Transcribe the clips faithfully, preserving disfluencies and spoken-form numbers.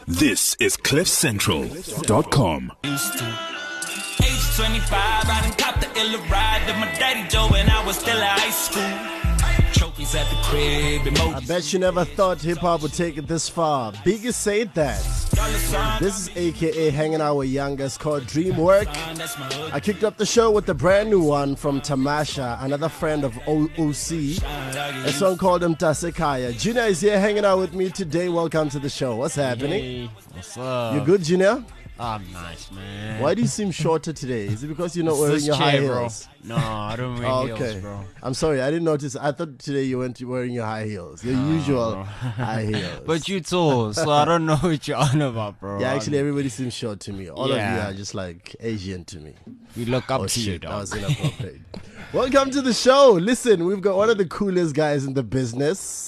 This is cliff central dot com. Age twenty-five, I done copped the illa ride with my daddy Joe when I was still at high school. Trophies at the crib, emojis. I bet you never thought hip-hop would take it this far. Biggie said that. This is A K A hanging out with youngest called Dreamwork. I kicked up the show with the brand new one from Tamasha, another friend of O C. A song called Mtasekaya. Junior is here hanging out with me today. Welcome to the show. What's happening? Hey, what's up? You good, Junior? I'm nice, man. Why do you seem shorter today? Is it because you're not It's wearing this your high chair, heels? Bro. No, I don't wear Oh, heels, okay. bro. I'm sorry, I didn't notice. I thought today you weren't wearing your high heels. Your No, usual bro. high heels. But you tall, so I don't know what you're on about, bro. Yeah, actually, everybody seems short to me. All Yeah. of you are just like Asian to me. we look up Oh to you, shit, that dog. was inappropriate. Welcome to the show. Listen, we've got one of the coolest guys in the business.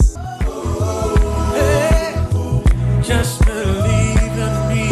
Just believe in me.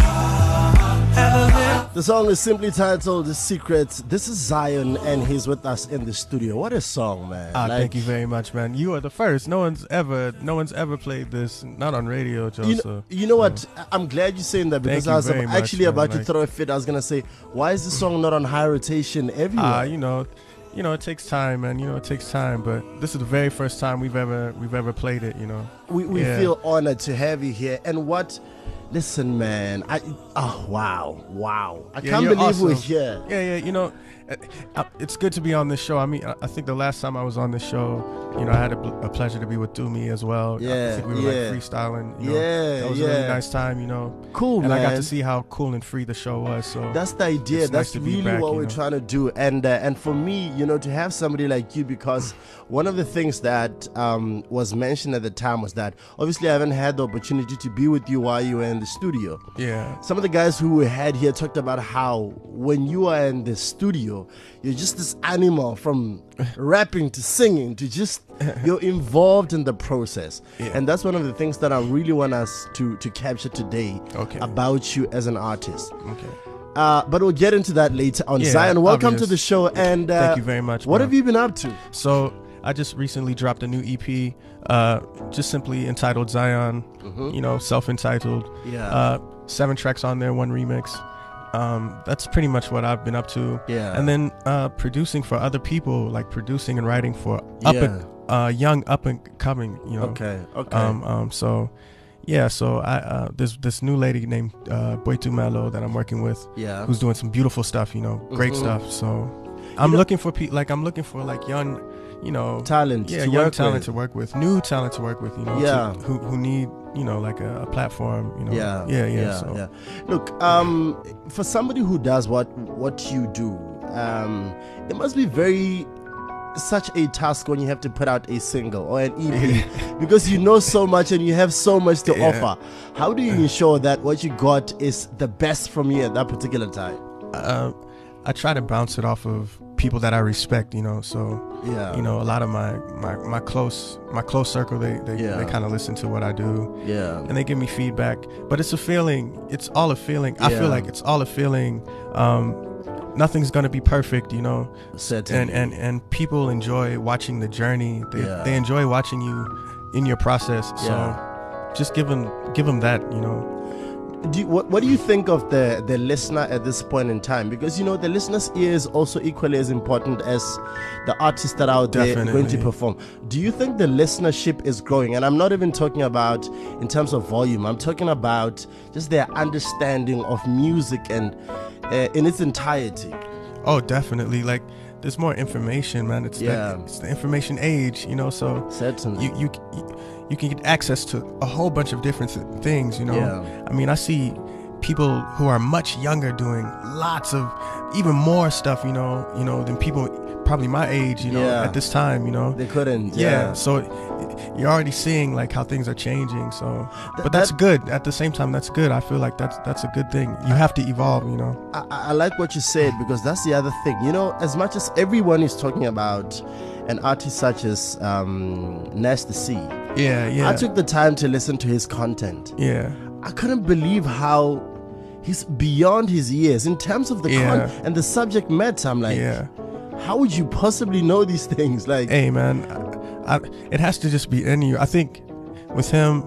The song is simply titled The Secret. This is Zion, and he's with us in the studio. What a song, man! Ah, Like, thank you very much, man. You are the first. No one's ever, no one's ever played this, not on radio, You know, Joseph. you know what? I'm glad you're saying that because Thank you I was very much, actually man. about to Like- throw a fit. I was gonna say, why is this song not on high rotation everywhere? Ah, you know, you know, it takes time, man. You know, it takes time. But this is the very first time we've ever, we've ever played it. You know. we we Yeah. feel honored to have you here. And what? Listen, man. I oh wow, wow. I Yeah, can't you're believe we're awesome. here. Yeah, yeah. You know, uh, uh, it's good to be on this show. I mean, I I think the last time I was on this show, you know, I had a, bl- a pleasure to be with Doomy as well. Yeah, I think we were yeah. like freestyling. You know, Yeah, that was yeah. a really nice time. You know, Cool, and man. I got to see how cool and free the show was. So That's the idea. It's That's nice to be really back, what you we're know. trying to do. And uh, and for me, you know, to have somebody like you, because one of the things that um, was mentioned at the time was that obviously I haven't had the opportunity to be with you while you were in the studio. yeah. Some of the guys who we had here talked about how when you are in the studio, you're just this animal from rapping to singing to just you're involved in the process. Yeah. And that's one of the things that I really want us to to capture today Okay. about you as an artist. Okay. Uh, but we'll get into that later on. Yeah, Zion, welcome obvious. to the show. And uh, Thank you very much, What bro. have you been up to? So I just recently dropped a new E P, uh, just simply entitled Zion. You know, self-entitled. Mm-hmm. Yeah. Uh, seven tracks on there, one remix. Um, that's pretty much what I've been up to. Yeah. And then uh, producing for other people, like producing and writing for up Yeah. and uh, young up and coming. You know. Okay. Okay. Um, um, so, yeah. So I uh, there's this new lady named uh, Boitu Melo that I'm working with. Yeah. Who's doing some beautiful stuff. You know, great Mhm. stuff. So I'm know- looking for pe- like I'm looking for like young, you know, Talent yeah, to young work talent with. to work with, new talent to work with. You know, Yeah. to, who who need you know like a, a platform. You know. Yeah, Yeah. Yeah. yeah, so. yeah. Look, um, for somebody who does what what you do, um, it must be very such a task when you have to put out a single or an E P because you know so much and you have so much to Yeah. offer. How do you ensure that what you got is the best from you at that particular time? Uh, I try to bounce it off of people that I respect. You know. So. Yeah, You know, a lot of my my, my close my close circle, they they, Yeah. they kind of listen to what I do. yeah, And they give me feedback, but it's a feeling. It's all a feeling. I Yeah. feel like it's all a feeling. Um, nothing's gonna be perfect, you know. certainly. And and and people enjoy watching the journey. They Yeah. they enjoy watching you in your process. Yeah. So just give them give them that, you know. Do you, what, what do you think of the, the listener at this point in time? Because, you know, the listener's ear is also equally as important as the artists that are out there going to Definitely. perform. Do you think the listenership is growing? And I'm not even talking about in terms of volume. I'm talking about just their understanding of music and uh, in its entirety. Oh, definitely. Like there's more information, man. It's Yeah. the, it's the information age, you know. So Certainly. you you you can get access to a whole bunch of different th- things, you know. Yeah. I mean, I see people who are much younger doing lots of even more stuff, you know, you know, than people probably my age, you know, Yeah. at this time, you know. They couldn't. Yeah. Yeah. So you're already seeing like how things are changing. So, Th- but that's that- good. At the same time, that's good. I feel like that's that's a good thing. You have to evolve, you know. I, I like what you said because that's the other thing. You know, as much as everyone is talking about an artist such as um, Nasty C, Yeah. Yeah. I took the time to listen to his content. yeah. I couldn't believe how he's beyond his years in terms of the Yeah. con and the subject matter. I'm like, Yeah. how would you possibly know these things? Like, Hey, man, I, I, it has to just be in you. I think with him,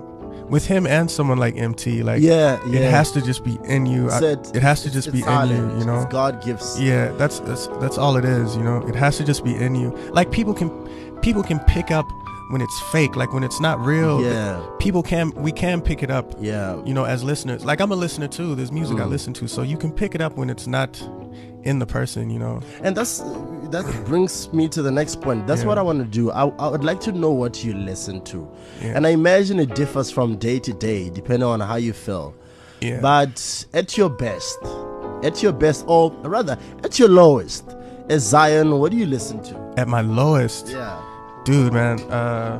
with him and someone like M T, like Yeah, yeah. it has to just be in you. I- Said it has to it's- just it's be in talent. you, you know. It's God gifts. Yeah, that's that's that's all it is, you know. It has to just be in you. Like people can people can pick up when it's fake, like when it's not real. Yeah. People can we can pick it up. Yeah. You know, as listeners. Like I'm a listener too. There's music I Mm. listen to, so you can pick it up when it's not in the person, you know. And that's that brings me to the next point. That's Yeah. what I want to do. I, I would like to know what you listen to. Yeah. And I imagine it differs from day to day, depending on how you feel. Yeah. But at your best, at your best, or rather, at your lowest, as Zion, what do you listen to? At my lowest, Yeah. dude, man, uh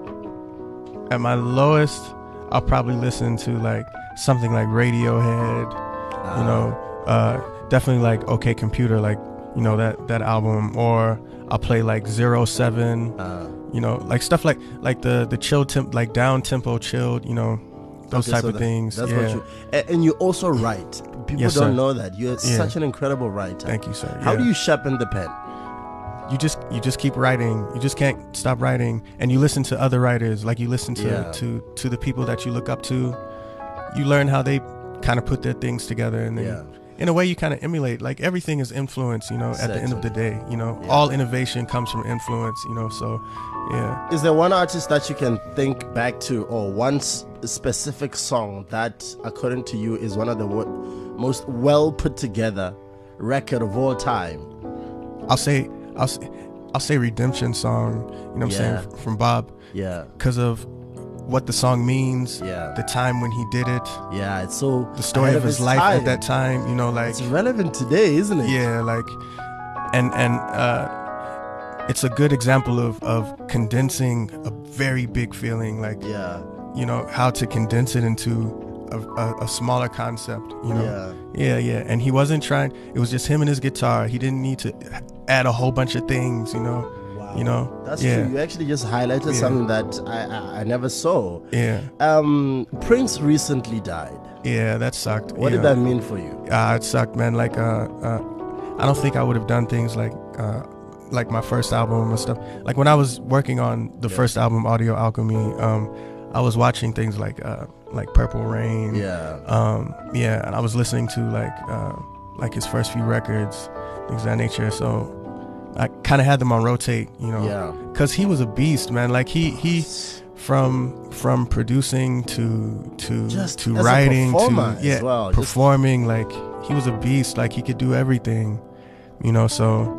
at my lowest, I'll probably listen to like something like Radiohead, you know, uh definitely like OK Computer, like, you know, that that album, or I'll play like Zero Seven, Uh, you know, like stuff like like the the chill temp, like down tempo chilled, you know, those okay, type so of that- things. That's yeah. what you. And, and you also write. People Yes, don't sir. know that you're Yeah. such an incredible writer. Thank you, sir. How Yeah. do you sharpen the pen? you just you just keep writing. You just can't stop writing, and you listen to other writers, like you listen to Yeah. to to the people that you look up to. You learn how they kind of put their things together, and then Yeah. in a way you kind of emulate. Like everything is influence, you know. At the end of the day, you know, Yeah. all innovation comes from influence, you know. So, yeah. Is there one artist that you can think back to, or one s- specific song that, according to you, is one of the wo- most well put together record of all time? I'll say I'll say, I'll say Redemption Song. You know what Yeah. I'm saying, from Bob, Yeah, because of what the song means. Yeah. The time when he did it. yeah, it's so The story ahead of his its life time. at that time. You know, like. It's relevant today, isn't it? Yeah, like, and and uh, it's a good example of of condensing a very big feeling, like, Yeah, you know, how to condense it into a, a, a smaller concept, you know. Yeah. yeah, yeah. And he wasn't trying. It was just him and his guitar. He didn't need to add a whole bunch of things, you know. Wow. You know. That's yeah, true. You actually just highlighted Yeah. something that I, I I never saw. yeah, Um, Prince recently died. yeah. That sucked. What yeah. did that mean for you? Uh, it sucked, man. Like, uh, uh, I don't think I would have done things like, uh, like my first album and stuff. Like when I was working on the Yeah. first album, Audio Alchemy, um, I was watching things like, uh, like Purple Rain. Yeah. Um, yeah, and I was listening to like, uh, like his first few records, things of that nature. So I kind of had them on rotate, you know. Yeah. Cause he was a beast, man. Like he he. From from producing to to Just to as a writing to performer as yeah well, just- performing, like he was a beast. Like he could do everything, you know. So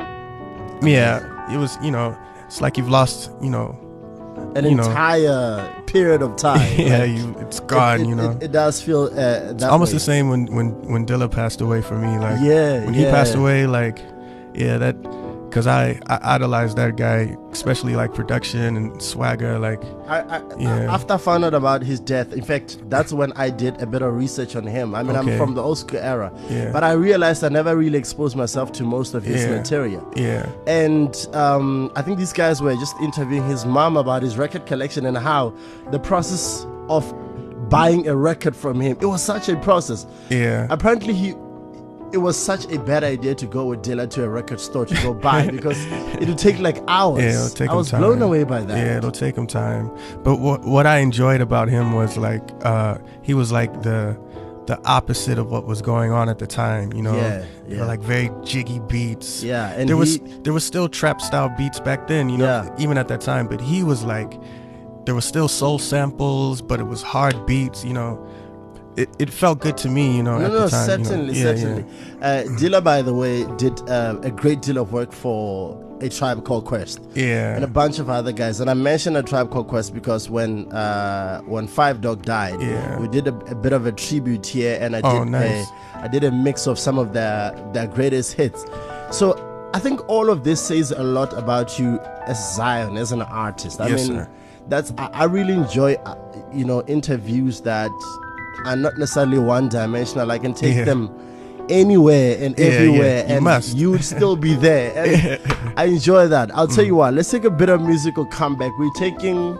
yeah, it was, you know, it's like you've lost, you know, An you know. entire period of time. yeah, Like, you it's gone, it, you it- know. It, it does feel uh, that It's almost way. the same when when when Dilla passed away for me. Like Yeah, when he yeah. passed away, like yeah, that because I I idolized that guy, especially like production and swagger, like. I, I, Yeah. After I found out about his death, in fact, that's when I did a bit of research on him. I mean, I'm Okay. from the old school era, Yeah. but I realized I never really exposed myself to most of his Yeah. material. Yeah, And um, I think these guys were just interviewing his mom about his record collection and how the process of buying a record from him, it was such a process. yeah. Apparently, he it was such a bad idea to go with Dilla to a record store to go buy because it would take like hours. Yeah, it'll take I him was time. blown away by that. Yeah, it'll take him time. But what what I enjoyed about him was like uh, he was like the the opposite of what was going on at the time. You know, Yeah, They yeah. were like very jiggy beats. Yeah, and there was he- there was still trap style beats back then. You know, Yeah. even at that time. But he was like, there was still soul samples, but it was hard beats. You know, it, it felt good to me. You know, No, at no, the time. you know. certainly, Yeah, certainly. Uh, Dilla, by the way, did uh, a great deal of work for A Tribe Called Quest Yeah, and a bunch of other guys. And I mentioned A Tribe Called Quest because when uh, when Five Dog died, Yeah. we did a, a bit of a tribute here, and I did Oh, nice. a, I did a mix of some of their their greatest hits. So I think all of this says a lot about you as Zion, as an artist. I Yes, mean, sir. that's I, I really enjoy uh, you know interviews that are not necessarily one dimensional. I can take Yeah. them anywhere and Yeah, yeah, everywhere, you and must. you would still be there. And I enjoy that. I'll tell you what. Let's take a bit of musical comeback. We're taking.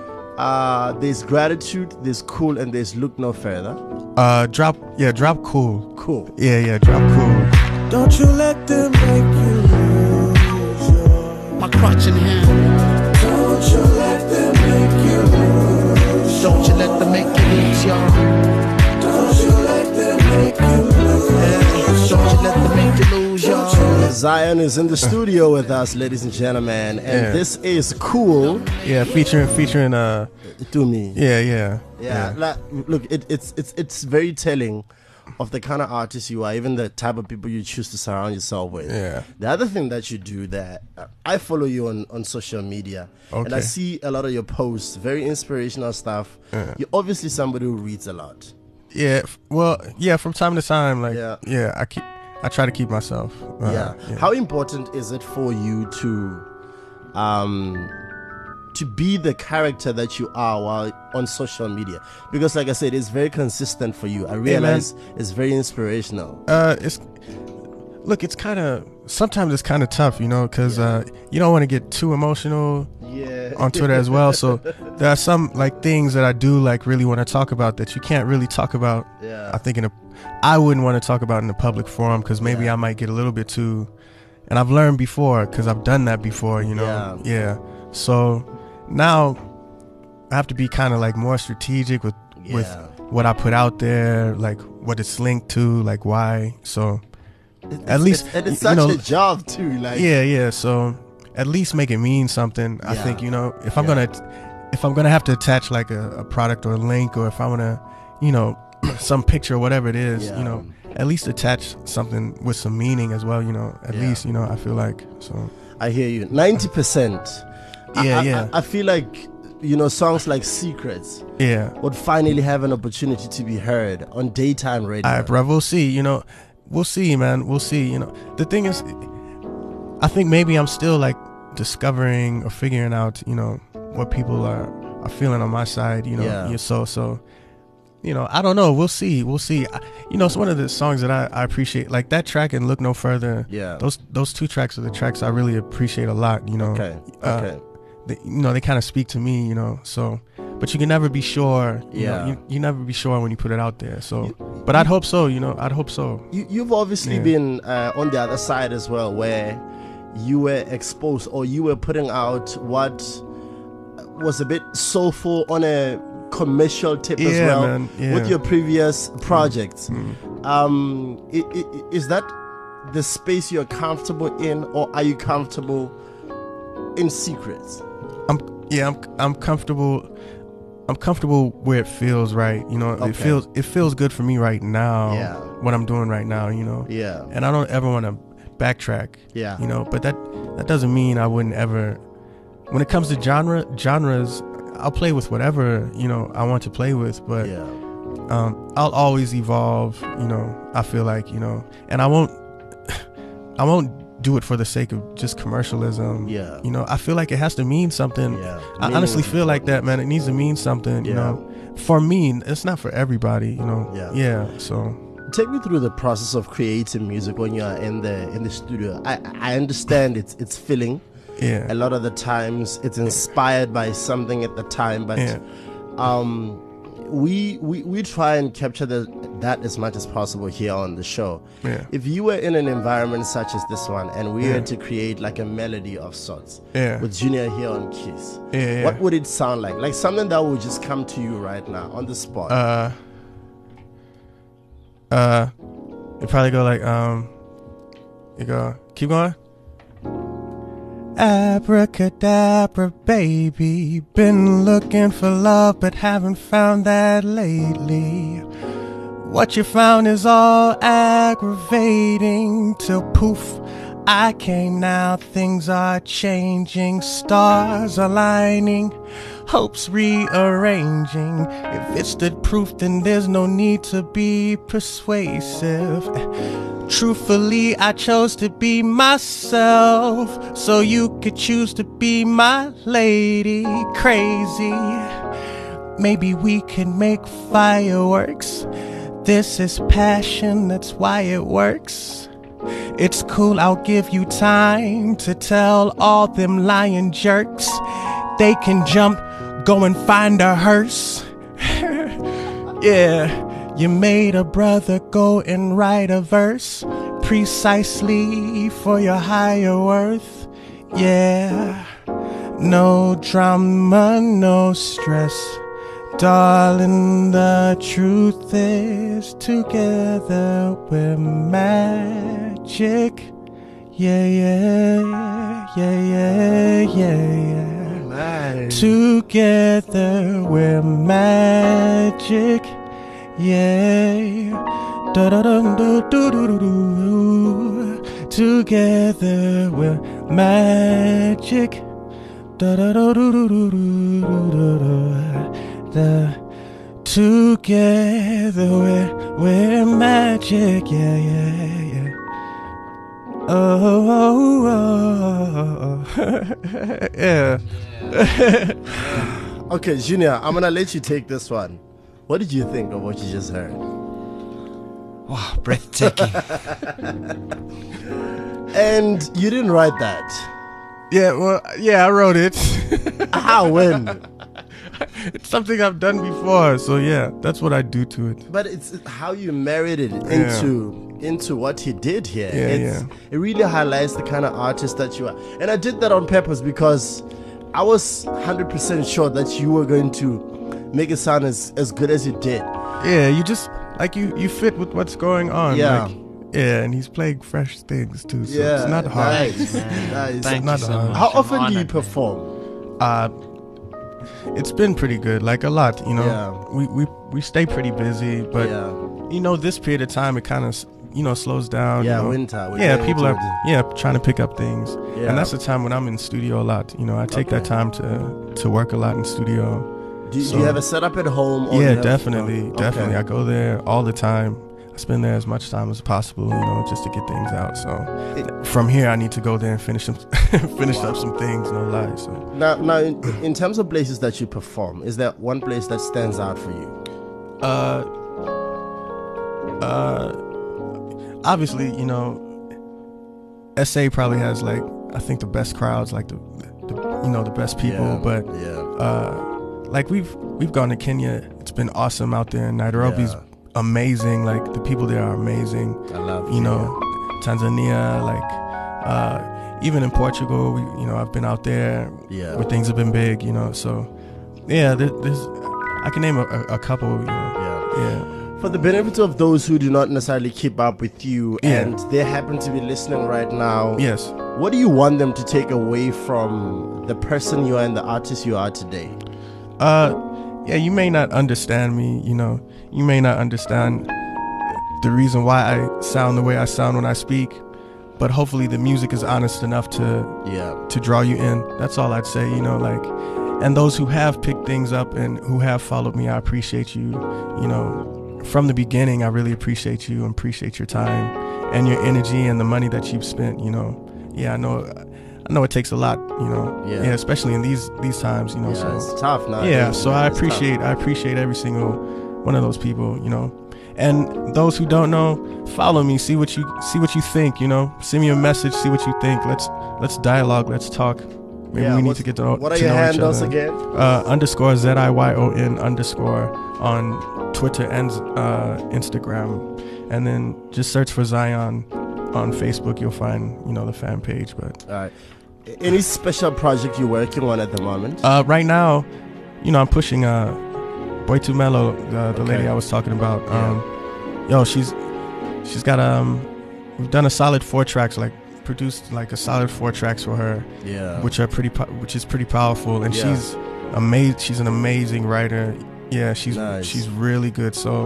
Uh, there's Gratitude, there's Cool, and there's Look No Further. uh, drop. Yeah, drop cool. Cool. Yeah, yeah, drop cool. Don't you let them make you lose your. My crutch in hand. Don't you let them make you lose Don't you let them make you lose, y'all. Don't you let them make you lose. Yeah. Don't you let them make you lose, y'all. Zion is in the studio with us, ladies and gentlemen, and Yeah. this is Cool. Yeah, featuring featuring uh To me. yeah, yeah. Yeah, like, look, it, it's it's it's very telling of the kind of artist you are, even the type of people you choose to surround yourself with. Yeah. The other thing that you do that uh, I follow you on, on social media, and I Okay. see a lot of your posts, very inspirational stuff. Yeah. You're obviously somebody who reads a lot. Yeah, f- well, yeah, from time to time, like, Yeah. yeah, I keep, I try to keep myself. uh, yeah. How important is it for you to, um, to be the character that you are while on social media? Because, like I said, it's very consistent for you. I realize it's very inspirational. Uh, it's look, it's kind of sometimes it's kind of tough, you know, because uh, you don't want to get too emotional Yeah. on Twitter as well. So there are some like things that I do like really want to talk about that you can't really talk about. Yeah. I think in a, I wouldn't want to talk about in a public forum because maybe Yeah. I might get a little bit too. And I've learned before because I've done that before, you know. Yeah. Yeah. So now I have to be kind of like more strategic with with Yeah. what I put out there, like what it's linked to, like why. So It's- at least it's, and it's you such know, a job too. Like, yeah, yeah. So at least make it mean something. I Yeah. think, you know, if I'm Yeah. gonna if I'm gonna have to attach like a, a product or a link, or if I wanna, you know, some picture or whatever it is, Yeah. you know, at least attach something with some meaning as well. You know, at Yeah. least, you know, I feel like so. I hear you. ninety percent. Yeah, I, yeah. I, I feel like, you know, songs like Secrets Yeah. would finally have an opportunity to be heard on daytime radio. All right, bro. We'll see. You know, we'll see, man. We'll see. You know, the thing is, I think maybe I'm still like discovering or figuring out, you know, what people are are feeling on my side. You know, Yeah. yeah. So, so, you know, I don't know. We'll see. We'll see. I, you know, it's one of the songs that I, I appreciate. Like that track and Look No Further. Yeah. Those those two tracks are the tracks I really appreciate a lot. You know. Okay. Uh, Okay. They, you know, they kind of speak to me. You know. So, but you can never be sure. You Yeah. Know, you, you never be sure when you put it out there. So, but I'd hope so. You know, I'd hope so. You, you've obviously Yeah. been uh, on the other side as well, where you were exposed or you were putting out what was a bit soulful on a commercial tip as Yeah, well man, yeah. with your previous projects. Mm. Um, i- i- is that the space you're comfortable in, or are you comfortable in Secrets? I'm yeah, I'm I'm comfortable. I'm comfortable where it feels right. You know, Okay. it feels it feels good for me right now. Yeah. What I'm doing right now. You know. Yeah. And I don't ever want to backtrack. Yeah. You know, but that that doesn't mean I wouldn't ever. When it comes to genre genres, I'll play with whatever you know I want to play with. But Yeah. um, I'll always evolve. You know, I feel like you know, and I won't. I won't do it for the sake of just commercialism. Yeah. You know, I feel like it has to mean something. Yeah. I honestly feel like that, man. It needs to mean something, you Yeah. know. For me, it's not for everybody, you know. Yeah. Yeah. So Take me through the process of creating music when you are in the in the studio. I I understand it's it's filling. yeah. A lot of the times it's inspired by something at the time, but Yeah. um, we we we try and capture the, that as much as possible here on the show. Yeah. If you were in an environment such as this one, and we Yeah. were to create like a melody of sorts, Yeah. with Junior here on keys, Yeah, yeah. what would it sound like? Like something that would just come to you right now on the spot. Uh uh it probably go like um you go keep going. Abracadabra, baby, been looking for love but haven't found that lately. What you found is all aggravating till poof, I came now, things are changing, stars aligning, hopes rearranging. If it's the proof, then there's no need to be persuasive. Truthfully, I chose to be myself, so you could choose to be my lady. Crazy. Maybe we can make fireworks. This is passion, that's why it works. It's cool, I'll give you time to tell all them lying jerks. They can jump, go and find a hearse. Yeah. You made a brother go and write a verse precisely for your higher worth. Yeah, no drama, no stress. Darling, the truth is together we're magic. Yeah, yeah, yeah, yeah, yeah, yeah. Man. Together we're magic. Yeah. Da da da da da da da. Together we're magic. Da da da da da da da. Together we're we're magic. Yeah, yeah, yeah. Oh, oh, oh, oh. Yeah. Okay, Junior, I'm gonna let you take this one. What did you think of what you just heard? Wow, breathtaking. And you didn't write that. Yeah, well, yeah, I wrote it. How? When? It's something I've done before, so yeah, that's what I do to it. But it's how you married it into into what he did here. Yeah, it's, yeah. It really highlights the kind of artist that you are. And I did that on purpose because I was one hundred percent sure that you were going to make it sound as, as good as you did. Yeah, you just, like, you, you fit with what's going on. Yeah. Like, yeah, and he's playing fresh things too, so Yeah, it's not hard. nice. Nice. Thank Not you so hard. much. How I'm often do you honored, man. perform? Uh, it's been pretty good, like a lot, you know. Yeah. We, we, we stay pretty busy, but, Yeah. you know, this period of time, it kind of, you know, slows down. Yeah, you know. winter. We're Yeah, going people into are it. yeah trying to pick up things, Yeah. and that's the time when I'm in studio a lot. You know, I take that Okay. time to to work a lot in studio. Do, do So- you have a setup at home? Or you Yeah, have- definitely, Okay. definitely. I go there all the time. I spend there as much time as possible, you know, just to get things out. So from here, I need to go there and finish some, finish up some things. No lie. So Now, now in, in terms of places that you perform, is there one place that stands out for you? uh, uh, obviously, you know, S A probably has like I think the best crowds, like the, the you know the best people, Yeah, but. yeah. Uh, like we've we've gone to Kenya. It's been awesome out there. Nairobi's Yeah. amazing. Like the people there are amazing. I love You know, Tanzania, like uh, even in Portugal, we you know I've been out there Yeah. where things have been big. You know, so yeah, there, there's I can name a, a, a couple. You know, Yeah. yeah, For the benefit of those who do not necessarily keep up with you Yeah. and they happen to be listening right now, yes. what do you want them to take away from the person you are and the artist you are today? Uh, yeah, you may not understand me, you know, you may not understand the reason why I sound the way I sound when I speak, but hopefully the music is honest enough to Yeah. to draw you in. That's all I'd say, you know, like, and those who have picked things up and who have followed me, I appreciate you, you know, from the beginning. I really appreciate you and appreciate your time and your energy and the money that you've spent, you know. Yeah, I know I know it takes a lot, you know. Yeah. Yeah, especially in these these times, you know. Yeah, so it's tough now. yeah, so I It's appreciate I appreciate every single one of those people, you know. And those who don't know, follow me, see what you see what you think, you know. Send me a message, see what you think. Let's let's dialogue, let's talk. Maybe Yeah, we need what's- to get to know, What are to your know each handles other. again? Uh, underscore Z I Y O N underscore on Twitter and uh, Instagram, and then just search for Zion on Facebook. You'll find you know the fan page. But All right. Any special project you're working on at the moment? uh, right now, you know I'm pushing uh, Boy Too Mellow, the, the Okay. lady I was talking about. Yeah. Um, yo, she's she's got um, we've done a solid four tracks, like produced like a solid four tracks for her. Yeah. which are pretty po- which is pretty powerful, and Yeah. she's amazing. She's an amazing writer. Yeah, she's Nice. she's really good. So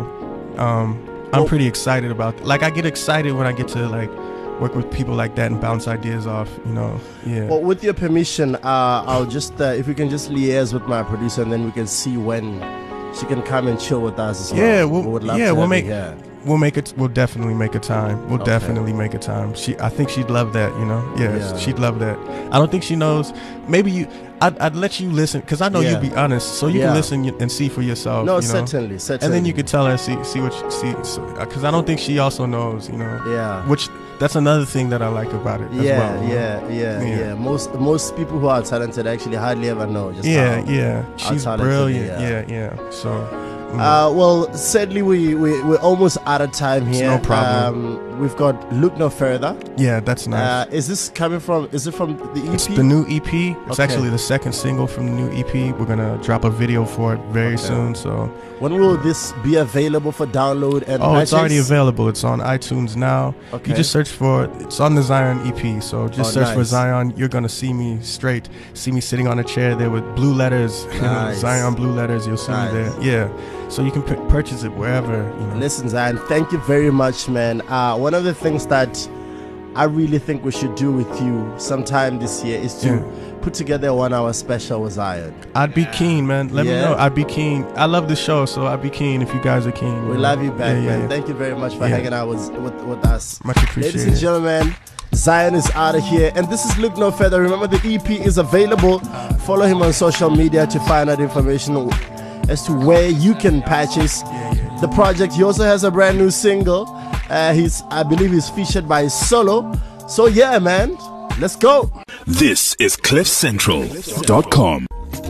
um I'm Well- pretty excited about like I get excited when I get to like work with people like that and bounce ideas off, you know. Yeah. Well, with your permission, uh, I'll just, uh, if we can just liaise with my producer and then we can see when she can come and chill with us as well. Yeah, we'll- we would love yeah, to we'll have make- you here. We'll make it. We'll definitely make a time. We'll Okay. definitely make a time. She, I think she'd love that. You know. Yes, Yeah. she'd love that. I don't think she knows. Maybe you. I'd, I'd let you listen because I know Yeah. you'd be honest, so you Yeah. can listen and see for yourself. No, you know? certainly, certainly. And then you could tell her, see, see what you see, because I don't think she also knows, you know. Yeah. Which that's another thing that I like about it. As Yeah, well, you know? yeah, yeah, yeah, Yeah. Most most people who are talented actually hardly ever know. Just yeah, how, yeah. how She's talented brilliant. they Yeah, are. yeah. So Uh, well, sadly, we, we, we're almost out of time here. no problem. Um, we've got Look No Further. Yeah, that's nice. Uh, is this coming from, is it from the E P? It's the new E P. It's Okay. actually the second single from the new E P. We're going to drop a video for it very Okay. soon. So, When will this be available for download and oh, it's already purchase? available. It's on iTunes now. Okay. You just search for it's on the Zion E P. So just Oh, search for nice. Zion. You're going to see me straight. See me sitting on a chair there with blue letters. Nice. Zion blue letters. You'll see Nice. me there. Yeah. So you can p- purchase it wherever, you know. Listen, Zion, thank you very much, man. Uh, one of the things that I really think we should do with you sometime this year is to Yeah. put together a one-hour special with Zion. I'd be keen, man. Let Yeah. me know. I'd be keen. I love the show, so I'd be keen if you guys are keen. We know. love you back, Yeah, yeah, man. yeah. Thank you very much for Yeah. hanging out with, with, with us. Much appreciated. Ladies and gentlemen, Zion is out of here. And this is Look No Further. Remember, the E P is available. Follow him on social media to find out information as to where you can purchase the project. He also has a brand new single. Uh, he's, I believe he's featured by Solo. So yeah, man, let's go. This is cliff central dot com.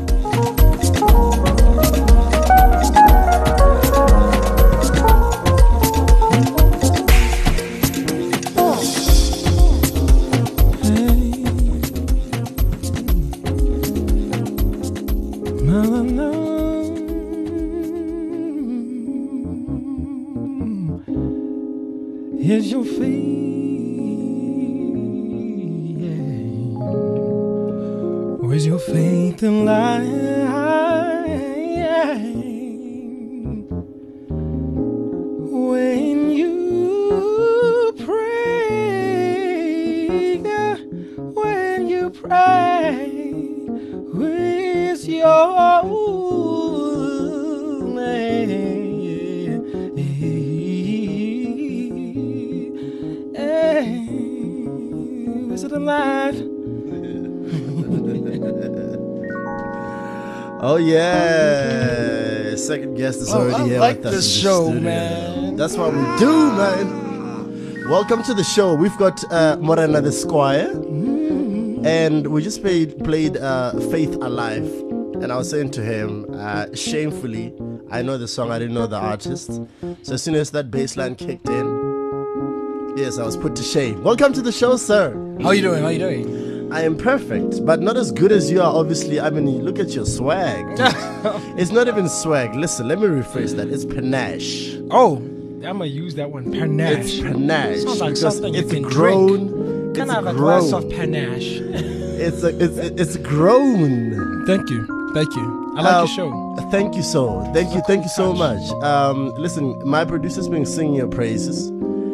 Here's your faith. Where's your faith in life? When you pray, when you pray, where's your is it alive? Oh yeah, second guest is Oh, already I here like with us this in the show, studio. man. That's what we do, man. Welcome to the show. We've got uh, Morena the Squire, and we just played played uh, Faith Alive. And I was saying to him, uh, shamefully, I know the song, I didn't know the artist. So as soon as that bass line kicked in, yes, I was put to shame. Welcome to the show, sir. How you doing? How you doing? I am perfect, but not as good as you are, obviously. I mean, look at your swag. dude. It's not even swag. Listen, let me rephrase that. It's panache. Oh, I'm gonna use that one. Panache. It's panache. Sounds like because something you it's can grown. Can It's I have a grown. glass of panache? It's a, it's it's grown. Thank you. Thank you. I like Um, your show. Thank you so. Thank you. Thank you so much. Um, listen, my producer's been singing your praises.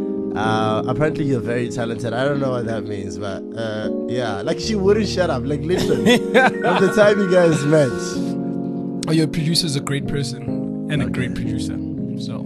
Uh, apparently you're very talented. I don't know what that means, but uh, yeah, like she wouldn't shut up. Like listen, from the time you guys met. Oh, your producer's a great person and a great producer. So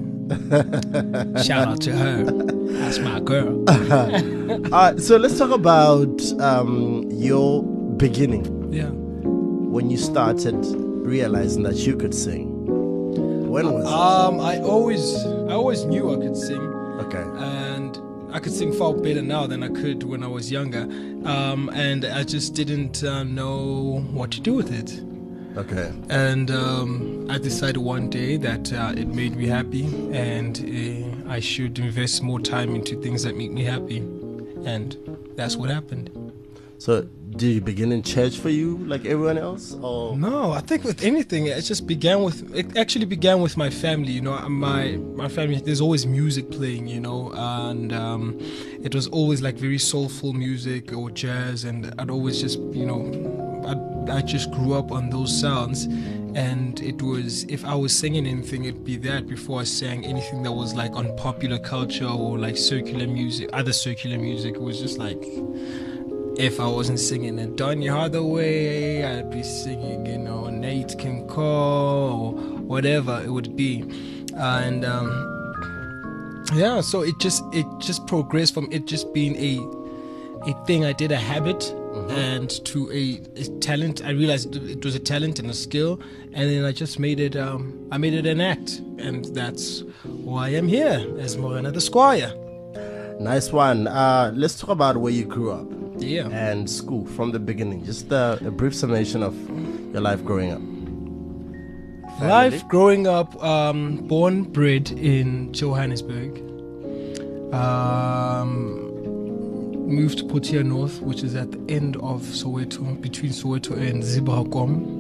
shout out to her. That's my girl. All right, so let's talk about um, your beginning Yeah. when you started realizing that you could sing. When was Um, I always, I always knew I could sing, it? Okay. and I could sing far better now than I could when I was younger. Um, and I just didn't uh, know what to do with it. Okay. And um, I decided one day that uh, it made me happy, and uh, I should invest more time into things that make me happy, and that's what happened. So, did you begin in church for you, like everyone else, or No, I think with anything, it just began with. It actually began with my family. You know, my my family. There's always music playing. You know, and um, it was always like very soulful music or jazz, and I'd always just, you know, I I just grew up on those sounds, and it was, if I was singing anything, it'd be that before I sang anything that was like on popular culture or like circular music, other circular music. It was just like, if I wasn't singing a Donny Hathaway, I'd be singing, you know, Nate King Cole or whatever it would be. And um, yeah, so it just it just progressed from it just being a a thing I did, a habit, and to a, a talent. I realized it was a talent and a skill, and then I just made it um, I made it an act, and that's why I'm here as Morena the Squire. nice one? Uh, let's talk about where you grew up Yeah. and school from the beginning. Just uh, a brief summation of your life growing up. family? Life growing up, um, born, bred in Johannesburg. Um, moved to Protea North, which is at the end of Soweto, between Soweto and Zimbabwe.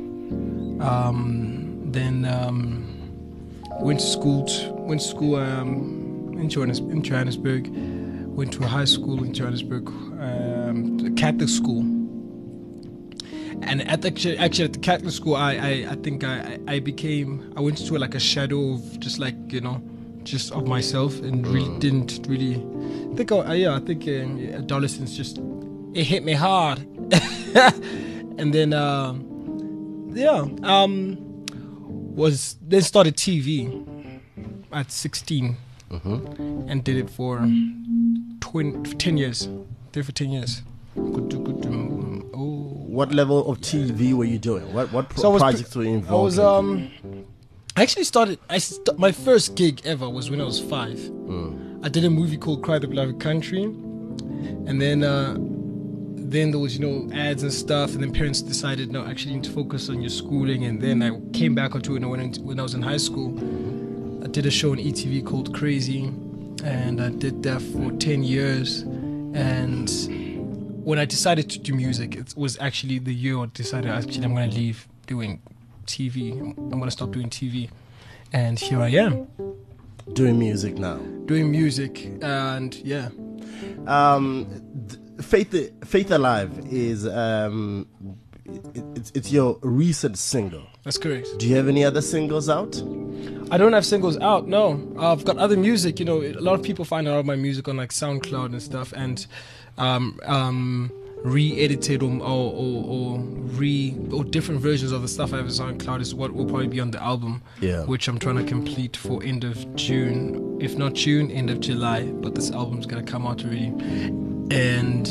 Um, then um, went to school. T- went to school um, in, Johannes- in Johannesburg. Went to a high school in Johannesburg, um, a Catholic school. And at the, actually at the Catholic school, I I, I think I, I became I went to like a shadow of just like you know, just of myself, and really didn't really think. I, yeah, I think um, adolescence just it hit me hard, and then um, yeah, um, was then started T V at sixteen, Mm-hmm. and did it for twenty, ten years. Did it for ten years. Good, good, good, um, oh. What level of T V were you doing? What what pro- So I was projects pre- were you I involved was in? um, I actually started. I st- my first gig ever was when I was five. Mm. I did a movie called Cry the Beloved Country, and then uh, then there was you know ads and stuff, and then parents decided no, actually you need to focus on your schooling. And then I came back onto it when I, went into, when I was in high school. I did a show on E T V called Crazy, and I did that for ten years. And when I decided to do music, it was actually the year I decided actually I'm going to leave doing T V. I'm going to stop doing T V. And here I am. Doing music now. Doing music, and yeah. Um, th- Faith Faith Alive is um, it, it's it's your recent single. That's correct. Do you have any other singles out? I don't have singles out, no. I've got other music, you know. A lot of people find out my music on like SoundCloud and stuff, and um, um, re-edited or, or, or, or re or different versions of the stuff I have on SoundCloud is what will probably be on the album, Yeah. which I'm trying to complete for end of June, if not June, end of July. But this album's gonna come out already, and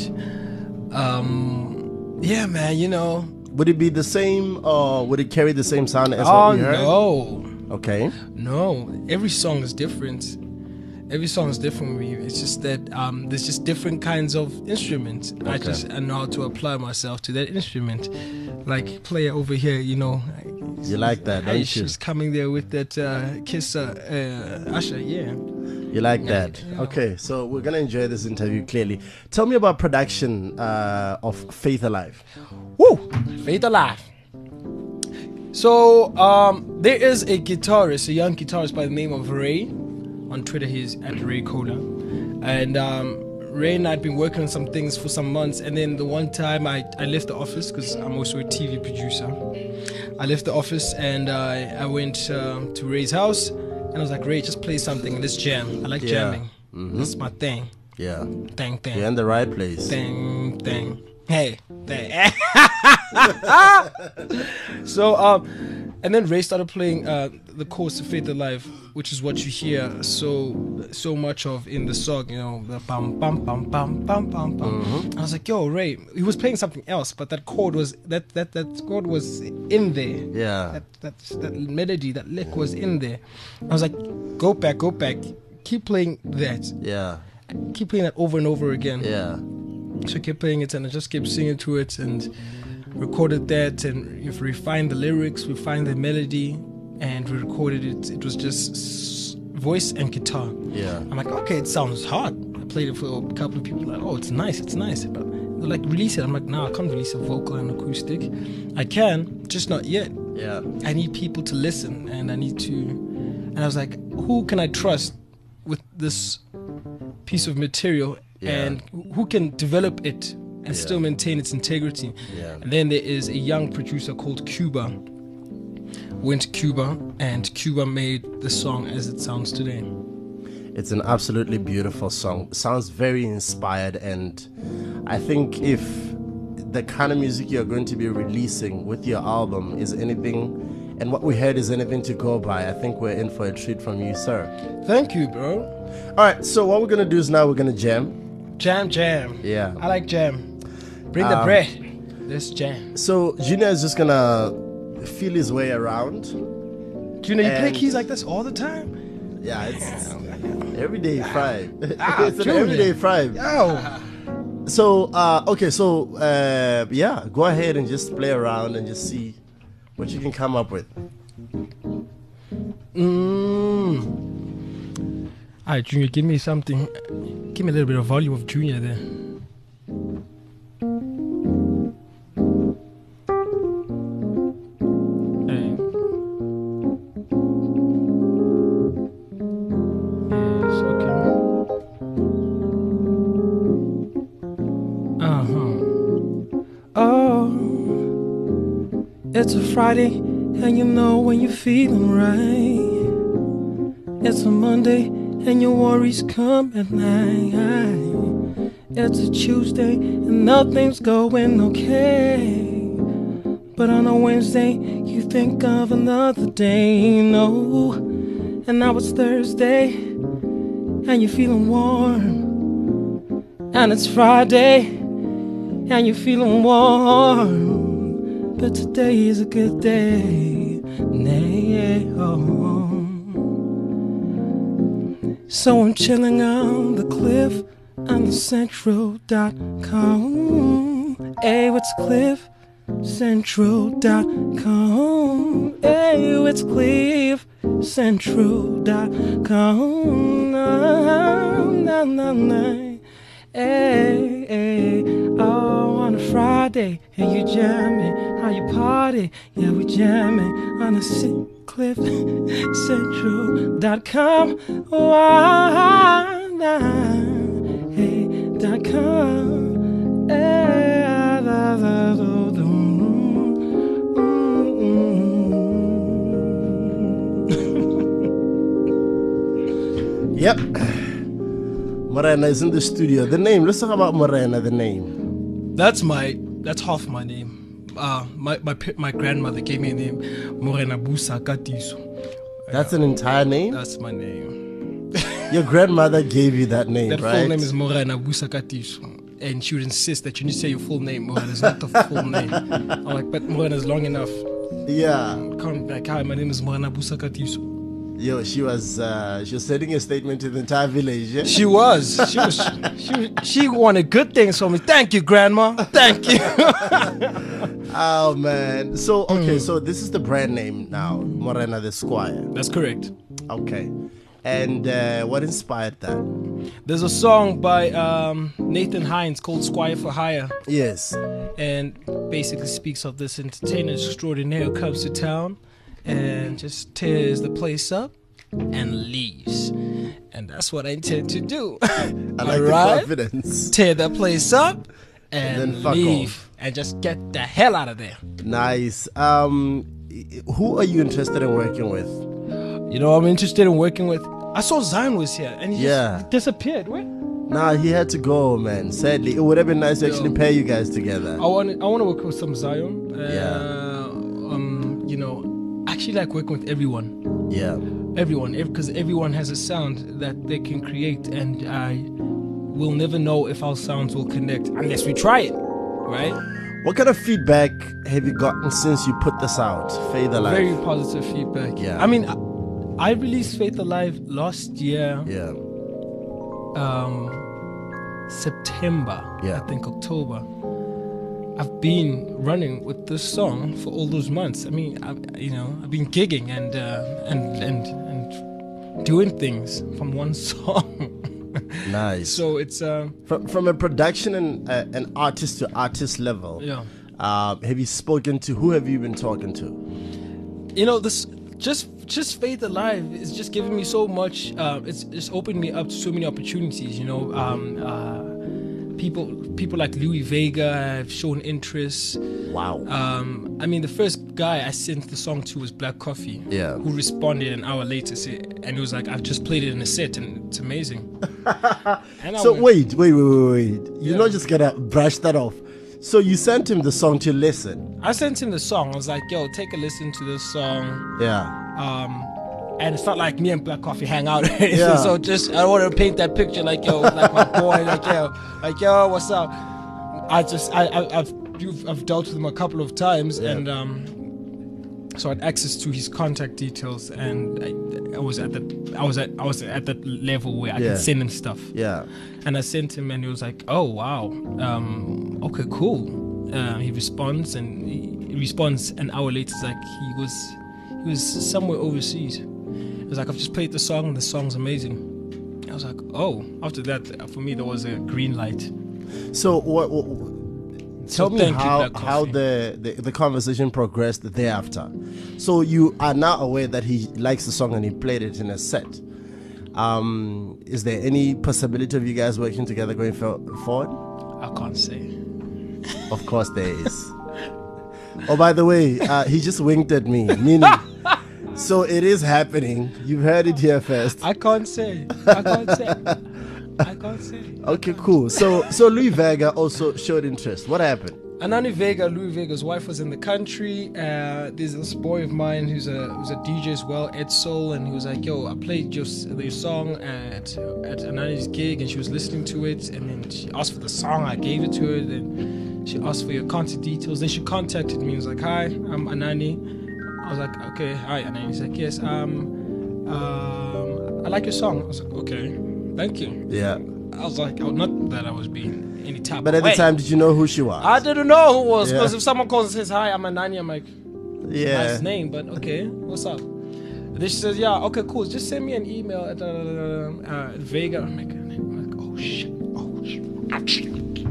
um, yeah, man, you know. Would it be the same, or would it carry the same sound as Oh what we heard? no. Okay. No, every song is different. Every song is different with me. It's just that um, there's just different kinds of instruments. I Okay. just I know how to apply myself to that instrument. Like player over here, you know. You like that, don't Hey, you? she's coming there with that uh, kiss, uh, uh, Usher, yeah. You like that? Okay, so we're gonna enjoy this interview clearly. Tell me about production uh, of Faith Alive. Woo! Faith Alive. So um, there is a guitarist, a young guitarist by the name of Ray. On Twitter, he's at Ray Cola, and um, Ray and I'd been working on some things for some months. And then the one time I, I left the office because I'm also a T V producer. I left the office and uh, I went um, to Ray's house, and I was like, Ray, just play something. Let's jam. I like Yeah. jamming. Mhm. That's my thing. Yeah, Thing, thing. you're in the right place. Thing, thing. Hey, thing. So, um, and then Ray started playing uh, the chorus of Faith Alive, which is what you hear so so much of in the song, you know, the bum bum bum bum bum bum bum. I was like, yo, Ray, he was playing something else, but that chord was that that that chord was in there. Yeah. That that that melody, that lick was in there. I was like, go back, go back, keep playing that, Yeah, keep playing that over and over again. yeah. So I kept playing it, and I just kept singing to it, and recorded that, and we've refined the lyrics, refined the melody, and we recorded it. It was just s- voice and guitar. Yeah. I'm like, okay, it sounds hot. I played it for a couple of people, like, oh, it's nice, it's nice. But they're like, release it. I'm like, no, I can't release a vocal and acoustic. I can, just not yet. Yeah. I need people to listen, and I need to. And I was like, who can I trust with this piece of material, Yeah. and who can develop it and Yeah. still maintain its integrity? Yeah. And then there is a young producer called Cuba. Went to Cuba, and Cuba made the song as it sounds today. It's an absolutely beautiful song. Sounds very inspired, and I think if the kind of music you're going to be releasing with your album is anything, and what we heard is anything to go by, I think we're in for a treat from you, sir. Thank you, bro. All right, so what we're gonna do is now we're gonna jam. Jam, jam. Yeah. I like jam. Bring the Um, bread. Let's jam. So Junior is just gonna feel his way around. Do you know you play and- keys like this all the time? Yeah, it's, it's everyday five. Ah, It's an Junior. everyday five. Yo. So, uh, okay, so uh, yeah, go ahead and just play around and just see what you can come up with. Mm. All right, Junior, give me something. Give me a little bit of volume of Junior there. Hey. Yes, okay. Uh-huh. Oh, it's a Friday, and you know when you're feeling right. It's a Monday, and your worries come at night. It's a Tuesday, and nothing's going okay. But on a Wednesday, you think of another day, no. And now it's Thursday, and you're feeling warm. And it's Friday, and you're feeling warm. But today is a good day, nay, oh. So I'm chilling on the cliff on the central dot com. Hey, it's cliff central dot com. Hey, it's cliff central dot com. Nah, nah, nah, nah. Hey, hey, oh, on a Friday, hey, you jamming, how you party? Yeah, we jamming on a si- cliff central dot com. Oh, ah, nah, hey, dot com. Hey, ah, da, da, do, do, mm, mm. Yep. Morena is in the studio. The name, let's talk about Morena, the name. That's my, that's half my name. Uh, my, my my grandmother gave me a name, Morena Busa Katiso. That's an entire name? That's my name. Your grandmother gave you that name, That right? full name is Morena Busa Katiso. And she would insist that you need to say your full name. Morena is not the full name. I'm like, but Morena is long enough. Yeah. Can't be like, hi, my name is Morena Busa Katiso. Yo, she was uh, she was sending a statement to the entire village. Yeah? She was. She was. She, was, she wanted good things from me. Thank you, Grandma. Thank you. Oh man. So okay, mm. so this is the brand name now, Morena the Squire. That's correct. Okay. And uh, what inspired that? There's a song by um, Nathan Hines called Squire for Hire. Yes. And basically speaks of this entertainer extraordinaire who comes to town and just tears the place up and leaves. And that's what I intend to do. I like the right? confidence. Tear the place up and, and then fuck leave. off. And just get the hell out of there. Nice. Um, who are you interested in working with? You know, I'm interested in working with. I saw Zion was here and he yeah. just disappeared. Where? Nah, he had to go, man. Sadly, it would have been nice to actually pair you guys together. I want. I want to work with some Zion. Uh, yeah. Um. You know, I actually like working with everyone. Yeah. Everyone, because every, everyone has a sound that they can create, and I will never know if our sounds will connect unless we try it, right? What kind of feedback have you gotten since you put this out, Faith Alive? Very positive feedback. Yeah. I mean, I, I released Faith Alive last year. Yeah. Um, September. Yeah. I think October. I've been running with this song for all those months. I mean, I, you know, I've been gigging and uh, and and and doing things from one song. Nice. So it's uh, from from a production and uh, an artist to artist level. Yeah. Um, have you spoken to? Who have you been talking to? You know, this just just Faith Alive is just giving me so much. Uh, it's it's opened me up to so many opportunities. You know. Um, uh, People, people like Louis Vega have shown interest. Wow. Um, I mean, the first guy I sent the song to was Black Coffee. Yeah. Who responded an hour later, say, and he was like, "I've just played it in a set, and it's amazing." And so went, wait, wait, wait, wait, wait. You're Yeah. not just gonna brush that off. So you sent him the song to listen. I sent him the song. I was like, "Yo, take a listen to this song." Yeah. Um, and it's not like me and Black Coffee hang out. Yeah. So just I want to paint that picture like yo, like my boy, like yo, like yo, what's up? I just I, I I've you've, I've dealt with him a couple of times, Yeah. and um, so I had access to his contact details, and I, I was at that I was at I was at that level where I Yeah. could send him stuff. Yeah. And I sent him, and he was like, "Oh wow, um, okay, cool." Uh, he responds, and he, he responds an hour later. It's like he was he was somewhere overseas. He was like, I've just played the song and the song's amazing. I was like, oh. After that, for me, there was a green light. So what? what So tell me thank you, how Black how Coffee. the, the the conversation progressed thereafter. So you are now aware that he likes the song and he played it in a set. Um, is there any possibility of you guys working together going for, forward? I can't say. Of course there is. Oh, by the way, uh, he just winked at me, meaning. So it is happening. You've heard it here first. I can't say. I can't say. I can't say. Okay, cool. So so Louis Vega also showed interest. What happened? Anani Vega, Louis Vega's wife, was in the country. Uh, there's this boy of mine who's a who's a D J as well, Ed Soul, and he was like, "Yo, I played your your song at at Anani's gig, and she was listening to it, and then she asked for the song. I gave it to her. Then she asked for your contact details. Then she contacted me. and was like, "Hi, I'm Anani." I was like, "Okay, hi, Anani." He's like, "Yes, um, um, I like your song." I was like, "Okay, thank you." Yeah. I was like, oh, not that I was being any type But of at the way. time, did you know who she was? I didn't know who it was, Yeah. because if someone calls and says, "Hi, I'm Anani," I'm like, Yeah. nice name, but okay, what's up? And then she says, "Yeah, okay, cool. Just send me an email at uh, uh, Vega." I'm like, I'm like, oh shit, oh shit.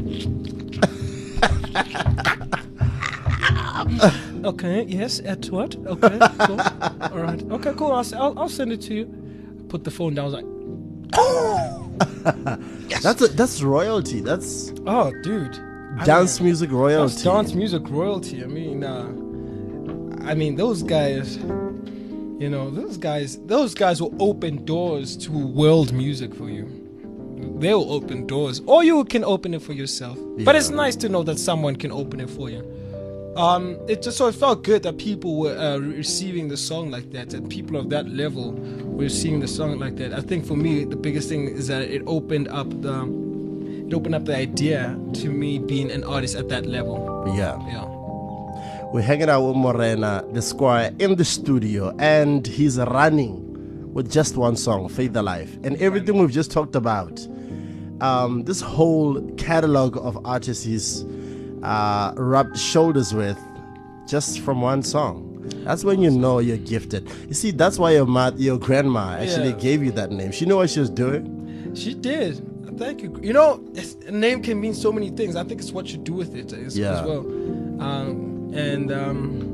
Okay, yes, at what? Okay, cool. All right, okay, cool. I'll, I'll, I'll send it to you. Put the phone down. I was like, That's a, that's royalty. That's oh, dude. dance music That's royalty. dance music royalty. I mean, uh, I mean, those guys, you know, those guys, those guys will open doors to world music for you. They'll open doors, or you can open it for yourself. But it's nice to know that someone can open it for you. Um, it just so it felt good that people were uh, receiving the song like that, and people of that level were receiving the song like that. I think for me, the biggest thing is that it opened up the, it opened up the idea to me being an artist at that level. Yeah. Yeah. We're hanging out with Morena, the Squire, in the studio, and he's running with just one song, Faith Alive. And everything we've just talked about, um, this whole catalog of artists he's uh, rubbed shoulders with just from one song. That's when you know you're gifted. You see, that's why your ma- your grandma actually Yeah. gave you that name. She knew what she was doing. She did. Thank you. You know, it's, a name can mean so many things. I think it's what you do with it as, Yeah. as well. Um, and um,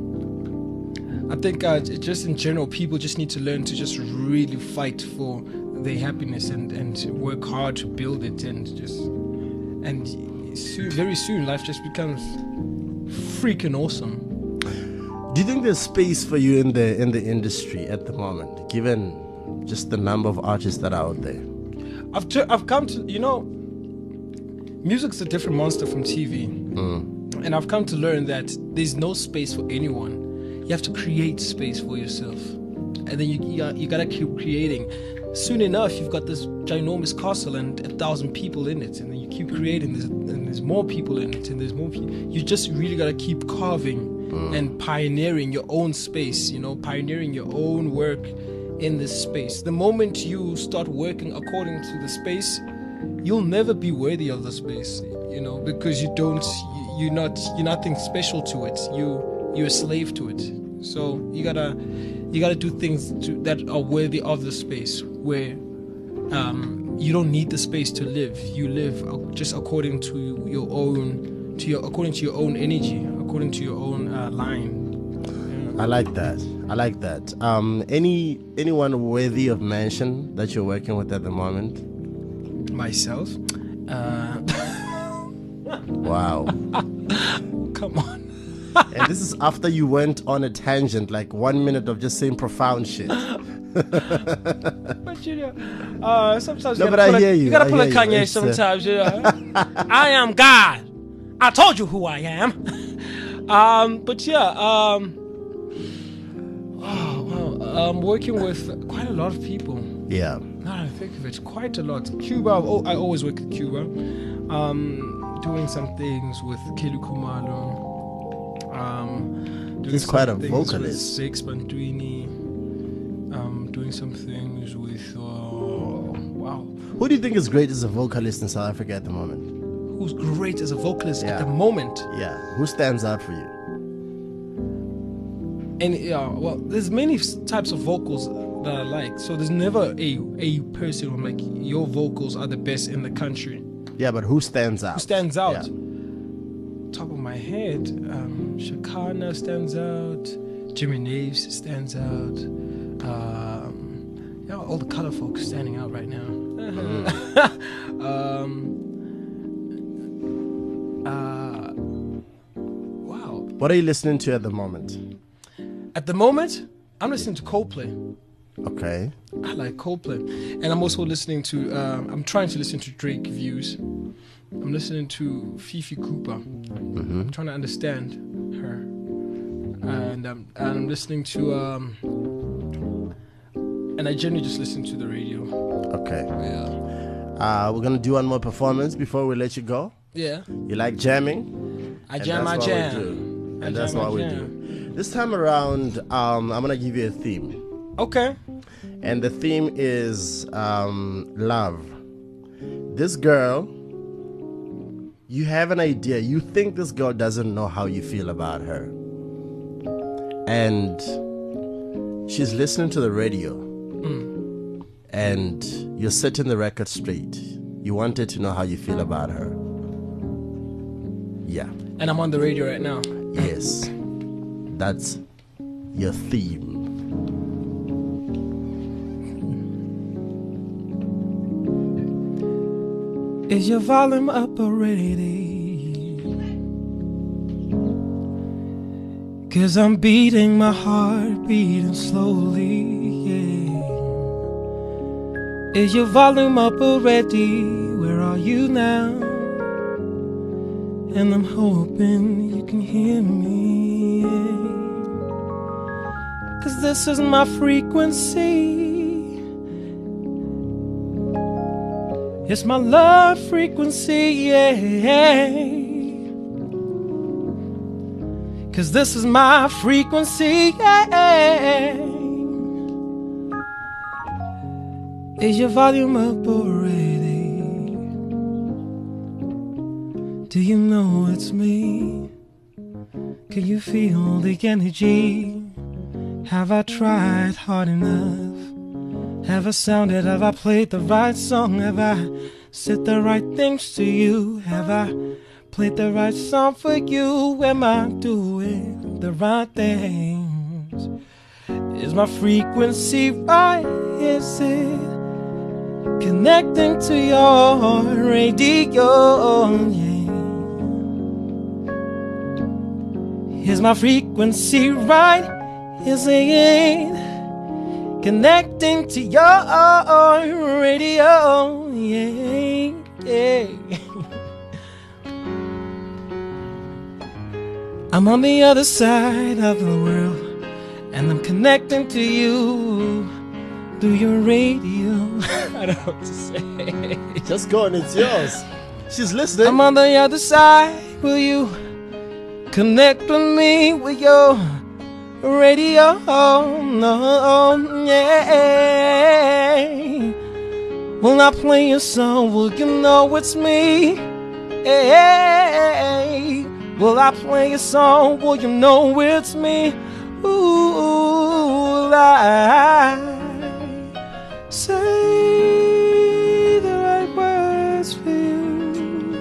I think uh, j- just in general, people just need to learn to just really fight for their happiness and, and to work hard to build it, and just and soon, very soon life just becomes freaking awesome. Do you think there's space for you in the in the industry at the moment, given just the number of artists that are out there? I've t- I've come to, you know, music's a different monster from T V. And I've come to learn that there's no space for anyone. You have to create space for yourself. And then you you, got- you gotta keep creating. Soon enough, you've got this ginormous castle and a thousand people in it. And then you keep creating, there's, and there's more people in it, and there's more people. You just really gotta keep carving and pioneering your own space, you know, pioneering your own work in this space. The moment you start working according to the space, you'll never be worthy of the space, you know, because you don't, you- you're not, you're nothing special to it. You, you're a slave to it. So you gotta, you gotta do things to, that are worthy of the space, where um, you don't need the space to live. You live uh, just according to your own, to your, according to your own energy, according to your own uh, line. I like that. I like that. Um, any anyone worthy of mention that you're working with at the moment? Myself, uh, Wow. come on. And this is after you went on a tangent, like one minute of just saying profound shit. But you know, uh, sometimes No, you but gotta I pull hear a, you. you gotta I pull a hear you. Kanye It's, uh, sometimes. You know, I am God. I told you who I am. um, but yeah, um, oh, wow, I'm working with quite a lot of people. Yeah. Now that I think of it, quite a lot. Cuba, oh, I always work with Cuba. Um, doing some things with Kelu Kumalo. Um, doing He's quite some a things with vocalist. Six Banduini. Um, doing some things with, uh, wow. Who do you think is great as a vocalist in South Africa at the moment? Who's great as a vocalist Yeah. at the moment. Yeah. Who stands out for you? And yeah, well, there's many s- types of vocals that I like. So there's never a a person who I'm like, your vocals are the best in the country. Yeah, but who stands out? Who stands out? Yeah. Top of my head, um, Shakana stands out. Jimmy Naves stands out. Um, yeah, all the color folks standing out right now. Mm. um, uh, wow. What are you listening to at the moment? At the moment, I'm listening to Coldplay. Okay. I like Coldplay, and I'm also listening to. Uh, I'm trying to listen to Drake Views. I'm listening to Fifi Cooper. Mm-hmm. I'm trying to understand her, and um, and I'm listening to. Um, and I generally just listen to the radio. Okay. Yeah. Uh, we're gonna do one more performance before we let you go. Yeah. You like jamming? I And jam. I that's what jam. we do. I And that's jam, I what we jam. do. This time around, um, I'm gonna give you a theme. Okay. And the theme is um, love. This girl, you have an idea. You think this girl doesn't know how you feel about her. And she's listening to the radio. Mm. And you're setting the record straight. You wanted to know how you feel about her. Yeah. And I'm on the radio right now. Yes. That's your theme. Is your volume up already? 'Cause I'm beating my heart, beating slowly, yeah. Is your volume up already? Where are you now? And I'm hoping you can hear me, yeah. 'Cause this is my frequency. It's my love frequency, yeah. 'Cause this is my frequency, yeah. Is your volume up already? Do you know it's me? Can you feel the energy? Have I tried hard enough? Have I sounded, have I played the right song? Have I said the right things to you? Have I played the right song for you? Am I doing the right things? Is my frequency right? Is it connecting to your radio? Yeah. Is my frequency right? Is it connecting to your radio? Yeah, yeah. I'm on the other side of the world, and I'm connecting to you through your radio. I don't know what to say. Just go and it's yours. She's listening. I'm on the other side. Will you connect with me with your radio? No, yeah. Will I play a song? Will you know it's me? Hey, will I play a song? Will you know it's me? Ooh, will I say the right words for you?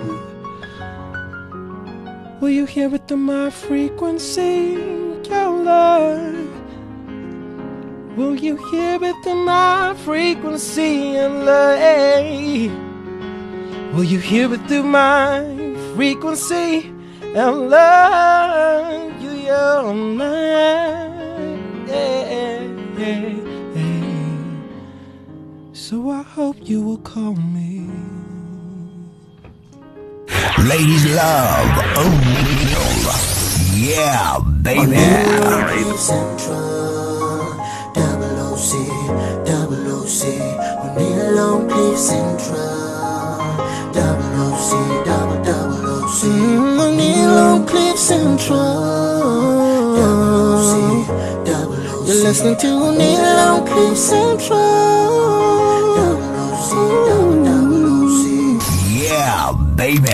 Will you hear it through my frequency, your love? Will you hear it through my frequency and love? Will you hear it through my frequency and love? You, you're mine, yeah, yeah, yeah. So I hope you will call me. Ladies love O'Neal. Yeah, baby. Central, double O C, double O C, O'Neal on Cliff Central, double O C, double double O C, O'Neal on Cliff Central, double O C, double O C. You're listening to O'Neal on Cliff Central, double O C, double double O C. Yeah, baby.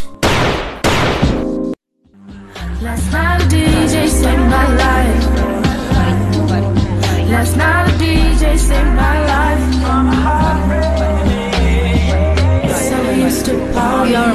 Last night a D J saved my life. Last night a D J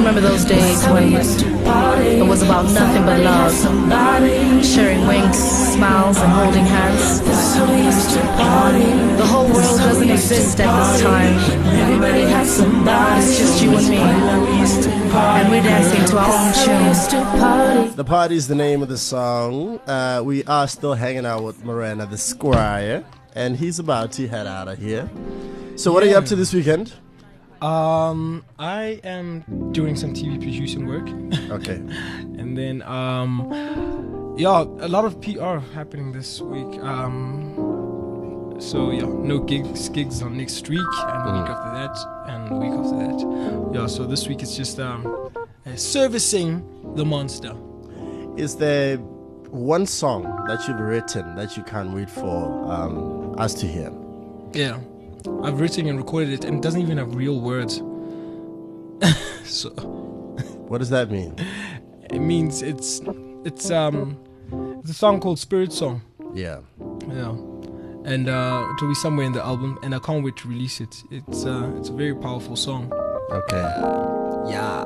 remember those days when it was about nothing but love, sharing winks, smiles, and holding hands. The whole world doesn't exist at this time. It's just you and me, and we're dancing to our own tune. The Party is the name of the song. Uh, we are still hanging out with Morena the Squire, and he's about to head out of here. So what yeah. are you up to this weekend? Um, I am doing some T V producing work. Okay. And then, um, yeah, a lot of P R happening this week. Um, so yeah, no gigs, gigs on next week, and the mm. week after that, and the week after that. Yeah, so this week it's just um, uh, servicing the monster. Is there one song that you've written that you can't wait for um, us to hear? Yeah. I've written and recorded it, and it doesn't even have real words. So, what does that mean? It means it's it's um it's a song called Spirit Song. Yeah, yeah, and uh, it will be somewhere in the album, and I can't wait to release it. It's uh it's a very powerful song. Okay. Yeah.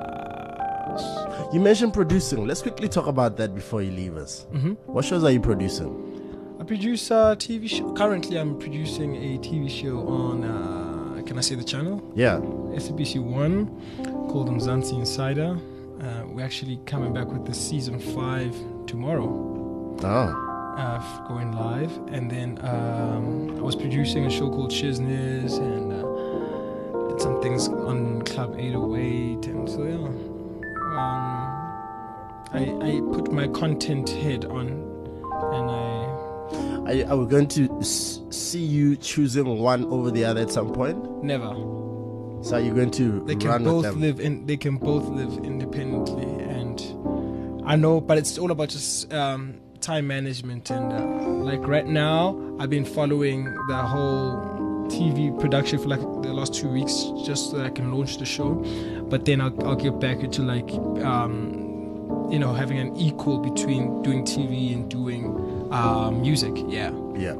You mentioned producing. Let's quickly talk about that before you leave us. Mm-hmm. What shows are you producing? I produce a T V show. Currently, I'm producing a T V show on, uh, can I say the channel? Yeah. S A B C one, called Mzansi Insider. Uh, we're actually coming back with the season five tomorrow. Oh. Uh, going live. And then um, I was producing a show called Shizness, and uh, did some things on Club eight oh eight. And so, yeah. Um, I, I put my content head on, and I... Are, you, are we going to s- see you choosing one over the other at some point? Never. So are you going to they can run both with them? live in they can both live independently, and I know, but it's all about just um, time management. And uh, like right now, I've been following the whole T V production for like the last two weeks just so that I can launch the show. But then I'll, I'll get back into like um, you know, having an equal between doing T V and doing Uh, music, yeah. Yeah.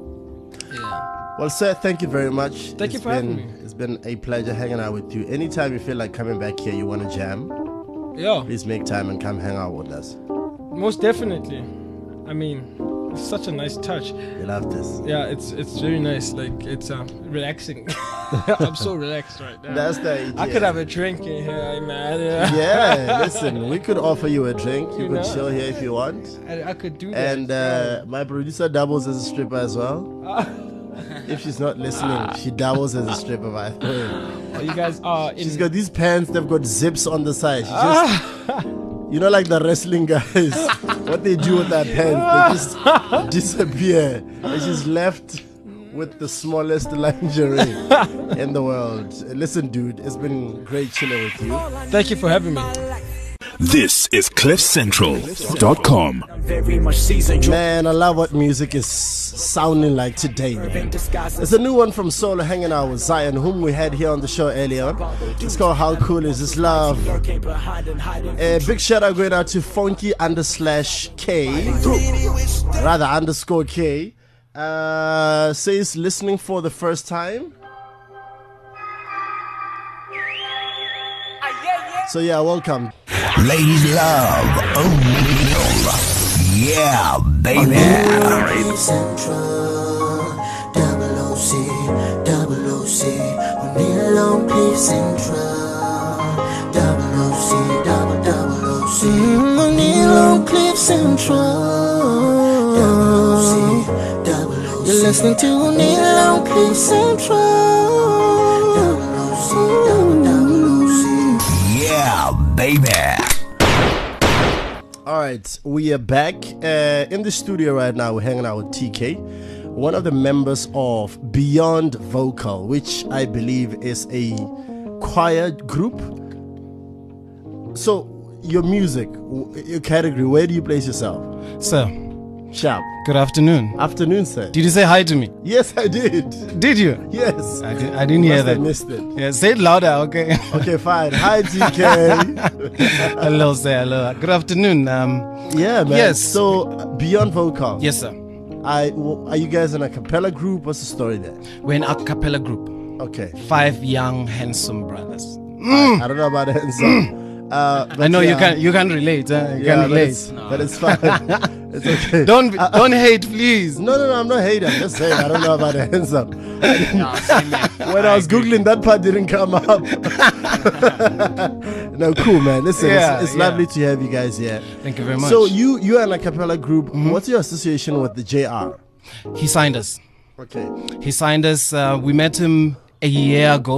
Yeah. Well, sir, thank you very much. Thank it's you for been, having me. It's been a pleasure hanging out with you. Anytime you feel like coming back here, you want to jam, yeah, please make time and come hang out with us. Most definitely. I mean, it's such a nice touch. You love this. Yeah, it's it's very nice. Like, it's uh, relaxing. I'm so relaxed right now. That's the idea. I could have a drink in here, man. Yeah, listen, we could offer you a drink. You, You could know? chill here if you want. I, I could do that. And uh, my producer doubles as a stripper as well. If she's not listening, she doubles as a stripper, by the way. Oh, you guys are in... She's got these pants, they've got zips on the side. She just, you know, like the wrestling guys, what they do with their pants, they just disappear. And she's left with the smallest lingerie in the world. Listen, dude, it's been great chilling with you. Thank you for having me. This is cliff central dot com. Man, I love what music is sounding like today, man. It's a new one from Solo hanging out with Zion, whom we had here on the show earlier. It's called How Cool Is This Love? A big shout out going out to Funky under slash K, rather underscore K. Uh, says listening for the first time. So yeah, welcome. Ladies love O'Neal. Yeah, baby. Central, double O C, double O C, O'Neal on Cliff Central, double O C, double double O C, O'Neal on Cliff Central, double O C, double O C. You're listening to O'Neal on Cliff Central, double O C, double double O C. Yeah, baby. All right, we are back uh, in the studio right now. We're hanging out with T K, one of the members of Beyond Vocal, which I believe is a choir group. So, your music, your category, where do you place yourself? Sir. Sharp. Good afternoon. Afternoon, sir. Did you say hi to me? Yes, I did. Did you? Yes. I, did, I didn't hear Must that. have missed it. Yeah, say it louder, okay? Okay, fine. Hi, T K. Hello, sir. Hello. Good afternoon. Um, yeah, man. Yes. So, Beyond Vocal. Yes, sir. I, w- are you guys in a cappella group? What's the story there? We're an a cappella group. Okay. Five young, handsome brothers. I, I don't know about hands up. Uh, I know yeah. you can you can relate. Huh? You Yeah, can but relate. it's, but it's fine. It's okay. Don't be- don't hate, please. No, no, no. I'm not hating. I'm just saying I don't know about the hands up. No, same here. When I was googling, that part didn't come up. No, cool, man. Listen, Yeah, it's, it's yeah. lovely to have you guys here. Thank you very much. So you you are an a cappella group. What's your association with the J R? He signed us. Okay. He signed us. Uh, we met him a year ago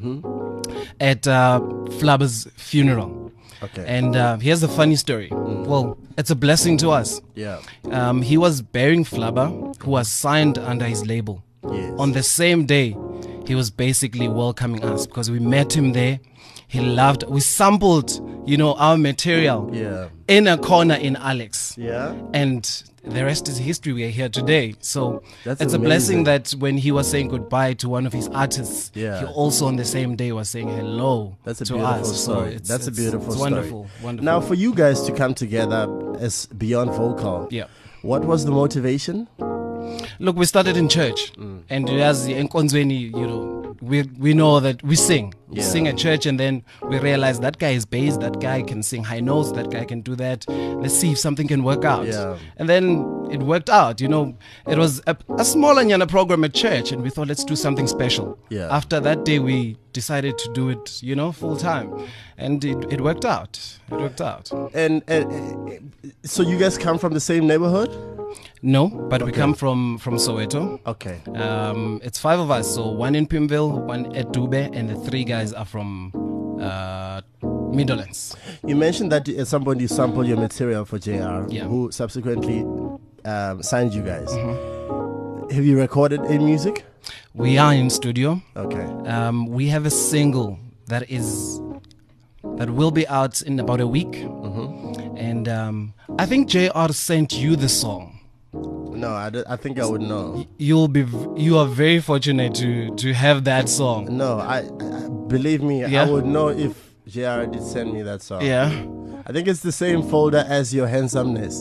at uh, Flubber's funeral. Okay. And uh, here's a funny story. Well, it's a blessing to us. Yeah. Um, he was bearing Flubber, who was signed under his label. Yes. On the same day, he was basically welcoming us because we met him there. He loved. We sampled, you know, our material Yeah. in a corner in Alex. Yeah. And the rest is history. We are here today. So That's it's a amazing. blessing that when he was saying goodbye to one of his artists, Yeah. he also on the same day was saying hello That's a to beautiful us. So story. it's, That's it's, a beautiful it's story. wonderful, wonderful. Now, for you guys to come together as Beyond Vocal, Yeah. what was the motivation? Look, we started in church, and as in Konzweni, you know, we we know that we sing, we Yeah. sing at church, and then we realize that guy is bass, that guy can sing high notes, that guy can do that. Let's see if something can work out. Yeah. And then it worked out. You know, it was a, a small Anyana program at church, and we thought let's do something special. Yeah. After that day, we decided to do it, you know, full time, and it, it worked out. It worked out. And, and uh, so you guys come from the same neighborhood? No, but we come from from Soweto. Okay. Um, it's five of us, so one in Pimville, one at Dube, and the three guys are from uh, Midlands. You mentioned that at some point you sampled your material for J R, Yeah. who subsequently um, signed you guys. Have you recorded any music? We are in studio. Okay. Um, we have a single that is that will be out in about a week, and um, I think J R sent you the song. No, I, d- I think I would know. You'll be v- you are very fortunate to to have that song. No, I, I believe me, Yeah? I would know if J R did send me that song. Yeah. I think it's the same folder as your handsomeness.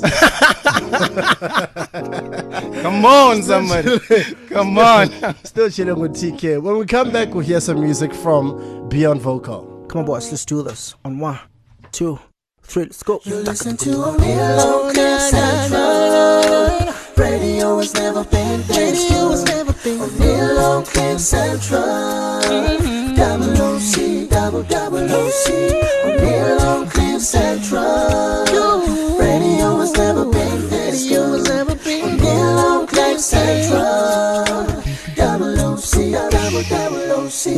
Come on, somebody. Come on. Still chilling with T K. When we come back, we'll hear some music from Beyond Vocal. Come on, boys, let's do this. On one, two, three, let's go. You listen to a real Cliff Central. Radio has never been this. Radio has never been a real Cliff Central. Double O C, double double O C. A real Cliff Central. Radio has never been this. Radio has never been a real Cliff Central. Double O C, double double O C.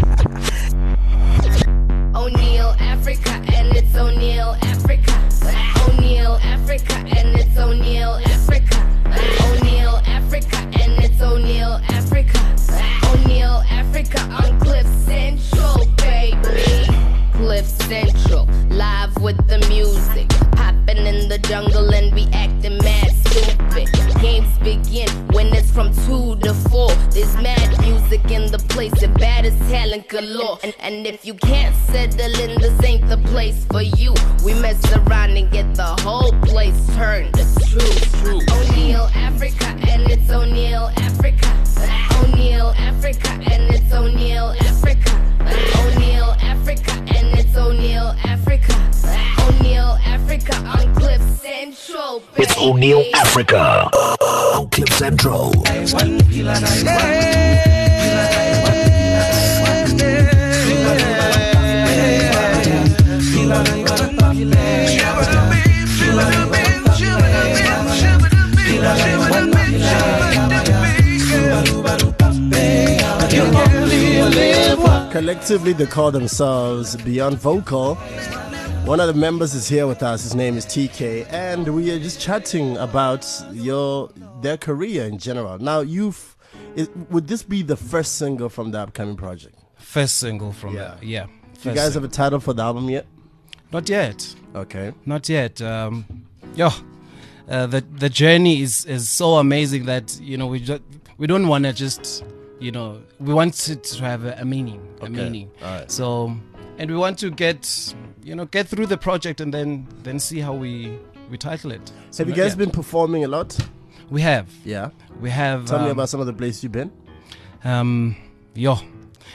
O'Neal, Africa, and it's O'Neal, Africa. O'Neal, Africa, and it's O'Neal, Africa. O'Neal, Africa, and it's O'Neal, Africa. O'Neal, Africa on Cliff Central, baby. Cliff Central, live with the music. Popping in the jungle and we acting mad stupid. Games begin when it's from two to four. There's mad music in the place, the baddest talent galore. And, and if you can't settle in, this ain't the place for you. We mess around and get the whole place turned. It's true, true. O'Neal, Africa, and it's O'Neal, Africa. O'Neal, Africa, and it's O'Neal, Africa. O'Neal, Africa, and it's O'Neal, Africa. O'Neal, Africa on Cliff Central. It's O'Neal Africa on Cliff Central. Collectively, they call themselves Beyond Vocal. One of the members is here with us. His name is T K, and we are just chatting about your their career in general. Now, you've is, would this be the first single from the upcoming project? First single from Yeah. the, yeah. Do you first guys single. have a title for the album yet? Not yet. Okay. Not yet. Um, yo, uh, the the journey is, is so amazing that you know we just we don't want to just you know we want it to have a, a meaning, a Okay. meaning. All right. So, and we want to get you know get through the project and then then see how we we title it. So, Have you guys yeah. been performing a lot? We have. Yeah. We have. Tell me um, about some of the places you've been. Um, yo,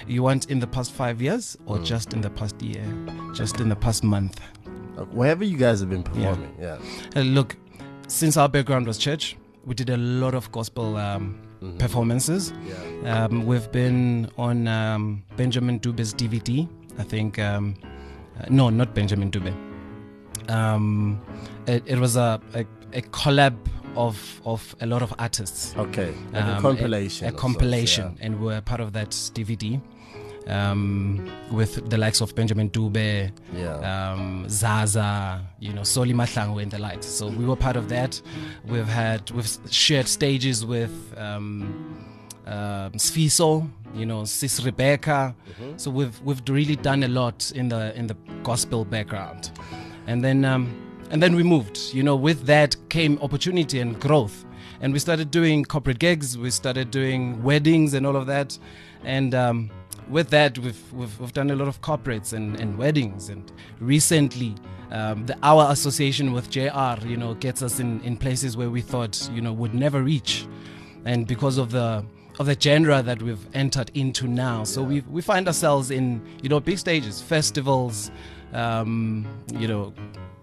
you want in the past five years or mm. just in the past year, just in the past month? Wherever you guys have been performing, yeah. yeah. Uh, look, since our background was church, we did a lot of gospel um, mm-hmm. performances. Yeah. Um, we've been on um, Benjamin Dube's D V D, I think. Um, uh, no, not Benjamin Dube. Um, it, it was a, a, a collab of of a lot of artists. Okay, like um, a compilation. A, a compilation, sorts, yeah. And we're part of that D V D. Um, with the likes of Benjamin Dube, yeah. um, Zaza, you know, Soli Mahlangu and the likes. So we were part of that. We've had, we've shared stages with um, uh, Sfiso, you know, Sis Rebecca. Mm-hmm. So we've we've really done a lot in the in the gospel background, and then um, and then we moved. You know, with that came opportunity and growth, and we started doing corporate gigs. We started doing weddings and all of that, and. Um, With that, we've, we've we've done a lot of corporates and, and weddings, and recently, um, the our association with J R, you know, gets us in, in places where we thought, you know, would never reach, and because of the of the genre that we've entered into now, so we we find ourselves in, you know, big stages, festivals, um, you know.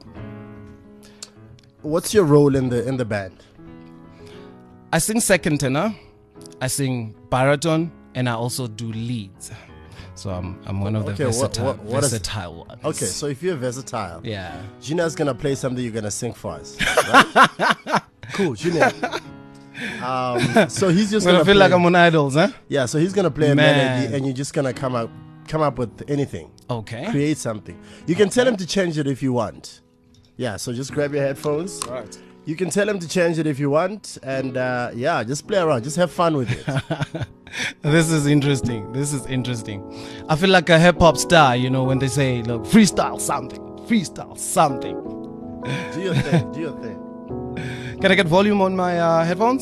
What's your role in the in the band? I sing second tenor, I sing baritone. And I also do leads, so I'm I'm one of the okay, versatile, what, what, what versatile is, ones. Okay, so if you're versatile, yeah, Gina's gonna play something, you're gonna sing for us. Right? Cool, Gina. Um, so he's just gonna gonna feel play, like I'm on Idols, huh? Yeah, so he's gonna play a Man. melody, and you're just gonna come up come up with anything. Okay. Create something. You can tell him to change it if you want. Yeah, so just grab your headphones. Right. You can tell him to change it if you want, and uh, yeah, just play around, just have fun with it. This is interesting. This is interesting. I feel like a hip hop star, you know, when they say, "Look, freestyle something, freestyle something." Do your thing. Do your thing. Can I get volume on my uh, headphones?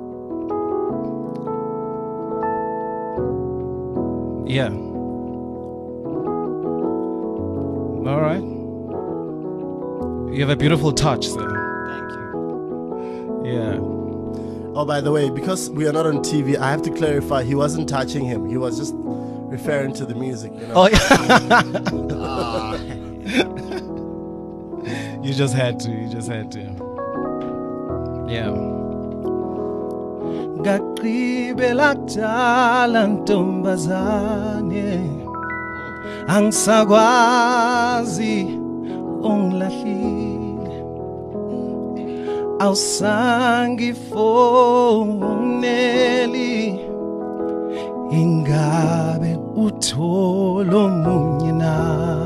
Yeah. All right. You have a beautiful touch, sir. Yeah. Oh, by the way, because we are not on T V, I have to clarify, he wasn't touching him. He was just referring to the music, you know. Oh, yeah. uh. You just had to. You just had to. Yeah. Gaqibela kudala ntombazane angisakwazi ungilahlile awusangifoneli ingabe utholo munye na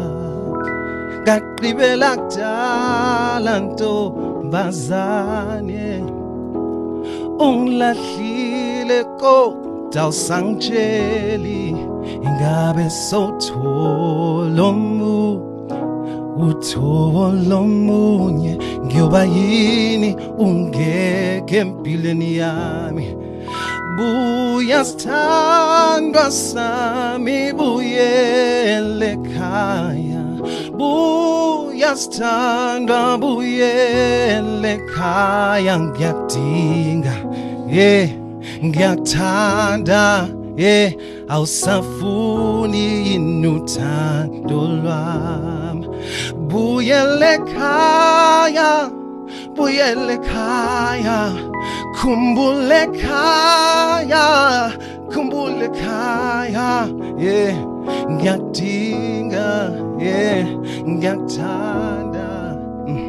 gaqibela kudala ntombazane ungilahlile kodwa awusangitsheli ingabe sotholo mu utholo munye ngiyoba yini ungeke empilweni yami buya sithandwa sami buyele ekhaya buya sithandwa buyele ekhaya ngiyakudinga yeah ngiyakuthanda yeah awusafuni yini uthando lwami buyele ekhaya buyele ekhaya khumbule ekhaya khumbule ekhaya yeah ngiyakudinga yeah ngiyakuthanda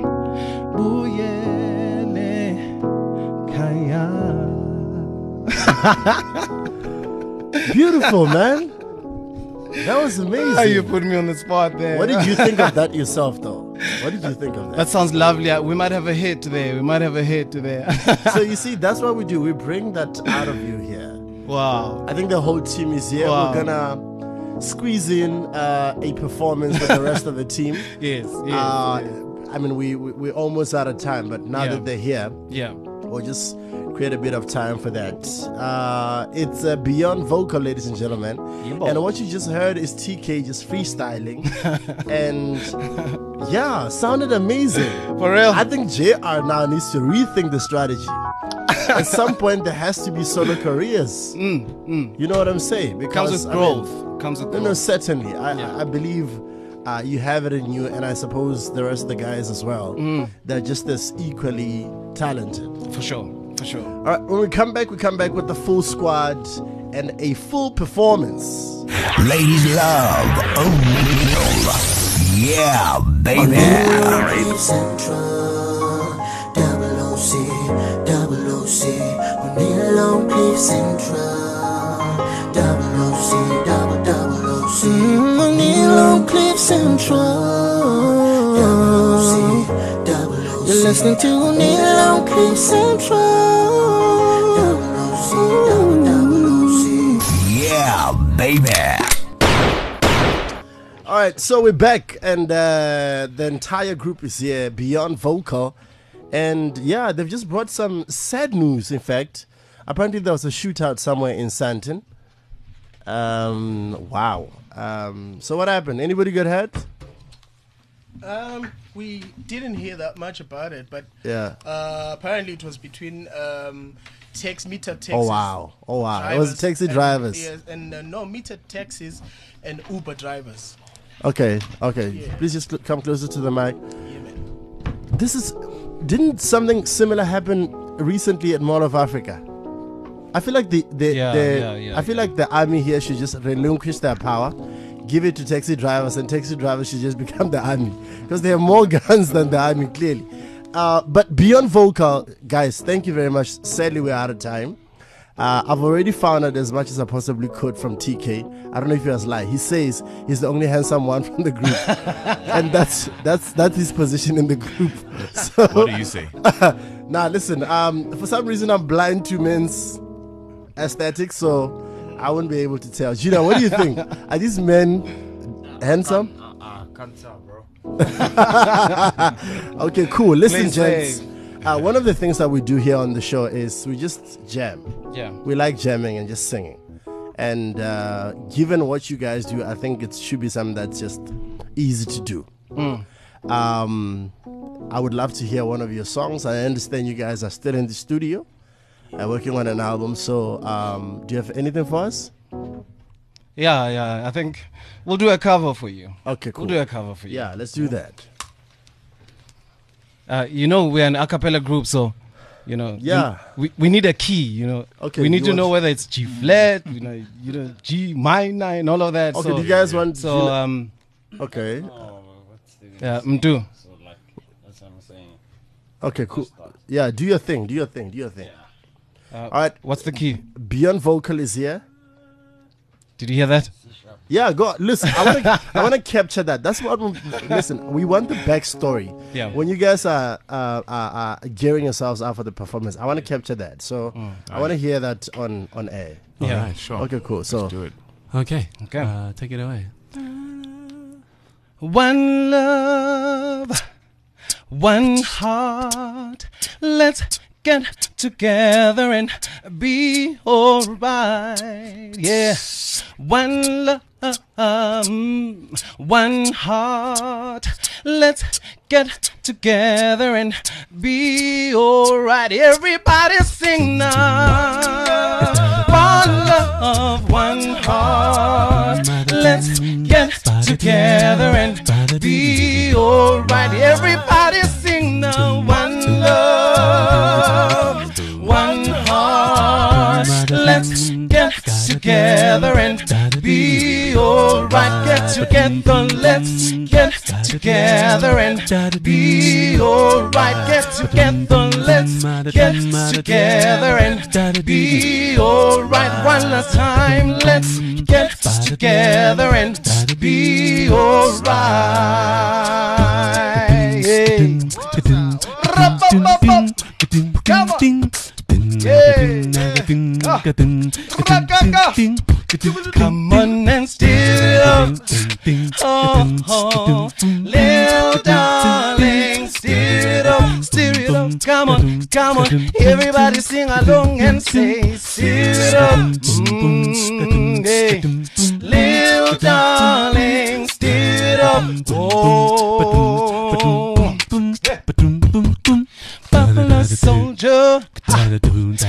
buyele ekhaya. Beautiful, man. That was amazing. How you put me on the spot there. What did you think of that yourself, though? What did you think of that? That sounds lovely. We might have a hit there. We might have a hit there. So you see, that's what we do. We bring that out of you here. Wow. I think the whole team is here. Wow. We're gonna squeeze in uh, a performance with the rest of the team. Yes, yes, uh, yes. I mean, we, we, we're almost out of time, but now Yeah. that they're here, Yeah. we'll just create a bit of time for that. Uh, it's uh, Beyond Vocal, ladies and gentlemen. Yeah. And what you just heard is T K just freestyling. And yeah, sounded amazing. For real. I think J R now needs to rethink the strategy. at some point there has to be solo careers. Mm, mm. You know what I'm saying? Comes with I growth. mean, Comes with no, growth. no, certainly. I, Yeah. I, I believe uh, you have it in you, and I suppose the rest of the guys as well. Mm. They're just as equally talented. For sure. For sure. All right, when we come back, we come back with the full squad and a full performance. Ladies love O'Neal. Yeah, baby. Cliff Central, double O C, double O C, O'Neal on Cliff Central, double O C, double double O C, O'Neal on Cliff Central, double O C, double O C. You're listening to O'Neal on Cliff Central, double O C, double double O C. Yeah, baby. All right, so we're back, and uh, the entire group is here, Beyond Vocal. And yeah, they've just brought some sad news, in fact. Apparently, there was a shootout somewhere in Sandton. Um, wow. Um, so, what happened? Anybody got hurt? Um, we didn't hear that much about it, but Yeah. uh, apparently it was between um, tax meter taxis. Oh, wow. Oh, wow. It was drivers taxi and- drivers. yes, and uh, no meter taxis and Uber drivers. Okay, okay. Yeah. Please just cl- come closer to the mic. This is. Didn't something similar happen recently at Mall of Africa? I feel like the, the, Yeah, the yeah, yeah, I feel like the army here should just relinquish their power, give it to taxi drivers, and taxi drivers should just become the army because they have more guns than the army, clearly. Uh, but Beyond Vocal, guys, thank you very much. Sadly, we're out of time. Uh, I've already found out as much as I possibly could from T K. I don't know if he was lying. He says he's the only handsome one from the group, and that's that's that's his position in the group. So, What do you say? Nah, listen. Um, for some reason I'm blind to men's aesthetics, so I wouldn't be able to tell. Gina, what do you think? Are these men handsome? I can't tell, bro. Okay, cool. Listen, Please gents. say. Uh, one of the things that we do here on the show is we just jam. Yeah. We like jamming and just singing. And uh, given what you guys do, I think it should be something that's just easy to do. Mm. Um, I would love to hear one of your songs. I understand you guys are still in the studio uh, working on an album. So, um, do you have anything for us? Yeah, yeah. I think we'll do a cover for you. Okay, cool. We'll do a cover for you. Yeah, let's do that. Uh, you know, we're an a cappella group, so, you know, Yeah. we, we need a key, you know. Okay, we need you to want- know whether it's G flat, you know, you know, G minor and all of that. Okay, so, do you guys want So, G- um, Okay. yeah, Mdu. Okay, cool. Yeah, do your thing. Do your thing. Do your thing. Uh, All right. What's the key? Beyond Vocal is here. Did you hear that? Yeah, go. Listen, I want to. I want to capture that. That's what. We, listen, we want the backstory. Yeah. When you guys are uh, are, are gearing yourselves up for the performance, I want to capture that. So I want to hear that on on air. Yeah, Alright, sure. Okay, cool. So Let's do it. Okay. Okay. Uh, take it away. One love, one heart. Let's get together and be alright. Yeah. One love, one heart. Let's get together and be alright. Everybody sing now. One love, one heart. Let's get together and be alright. Everybody sing now. One love, one heart. Let's get together and be alright. Get together, let's get together and be alright. Get together, let's get together and be alright. One last time, let's get together and be alright. Hey. Come on. Come on and steer up. Oh, oh, little darling, steer it up, steer it up. Come on, come on, everybody sing along and say, steer it up. Mm, hey. Little darling, steer it up. Oh, Buffalo soldier,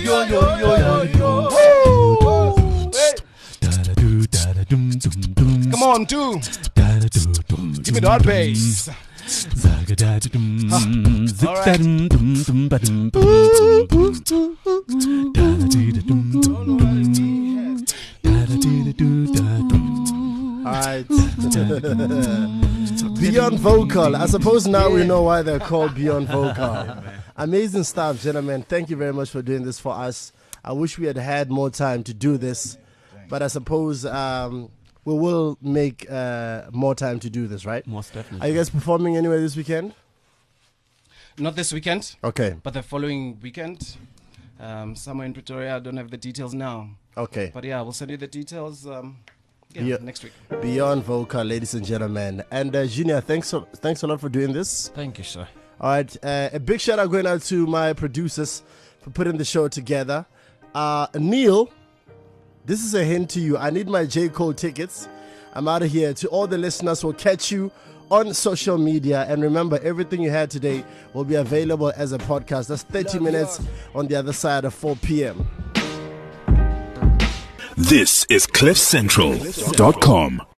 yo, yo, yo, yo, yo. Come on, dude. Give me the hot bass. Alright. Beyond Vocal. I suppose now we know why they're called Beyond Vocal. Amazing stuff, gentlemen. Thank you very much for doing this for us. I wish we had had more time to do this, but I suppose um, we will make uh, more time to do this, right? Most definitely. Are you guys performing anywhere this weekend? Not this weekend. Okay. But the following weekend, um, somewhere in Pretoria. I don't have the details now. Okay. But yeah, we'll send you the details um, yeah, Be- next week. Beyond Vocal, ladies and gentlemen. And uh, Junior, thanks so, thanks a lot for doing this. Thank you, sir. All right. Uh, a big shout out going out to my producers for putting the show together. Uh, Neil, this is a hint to you. I need my J. Cole tickets. I'm out of here. To all the listeners, we'll catch you on social media. And remember, everything you had today will be available as a podcast. That's thirty minutes on the other side of four p.m. This is cliff central dot com.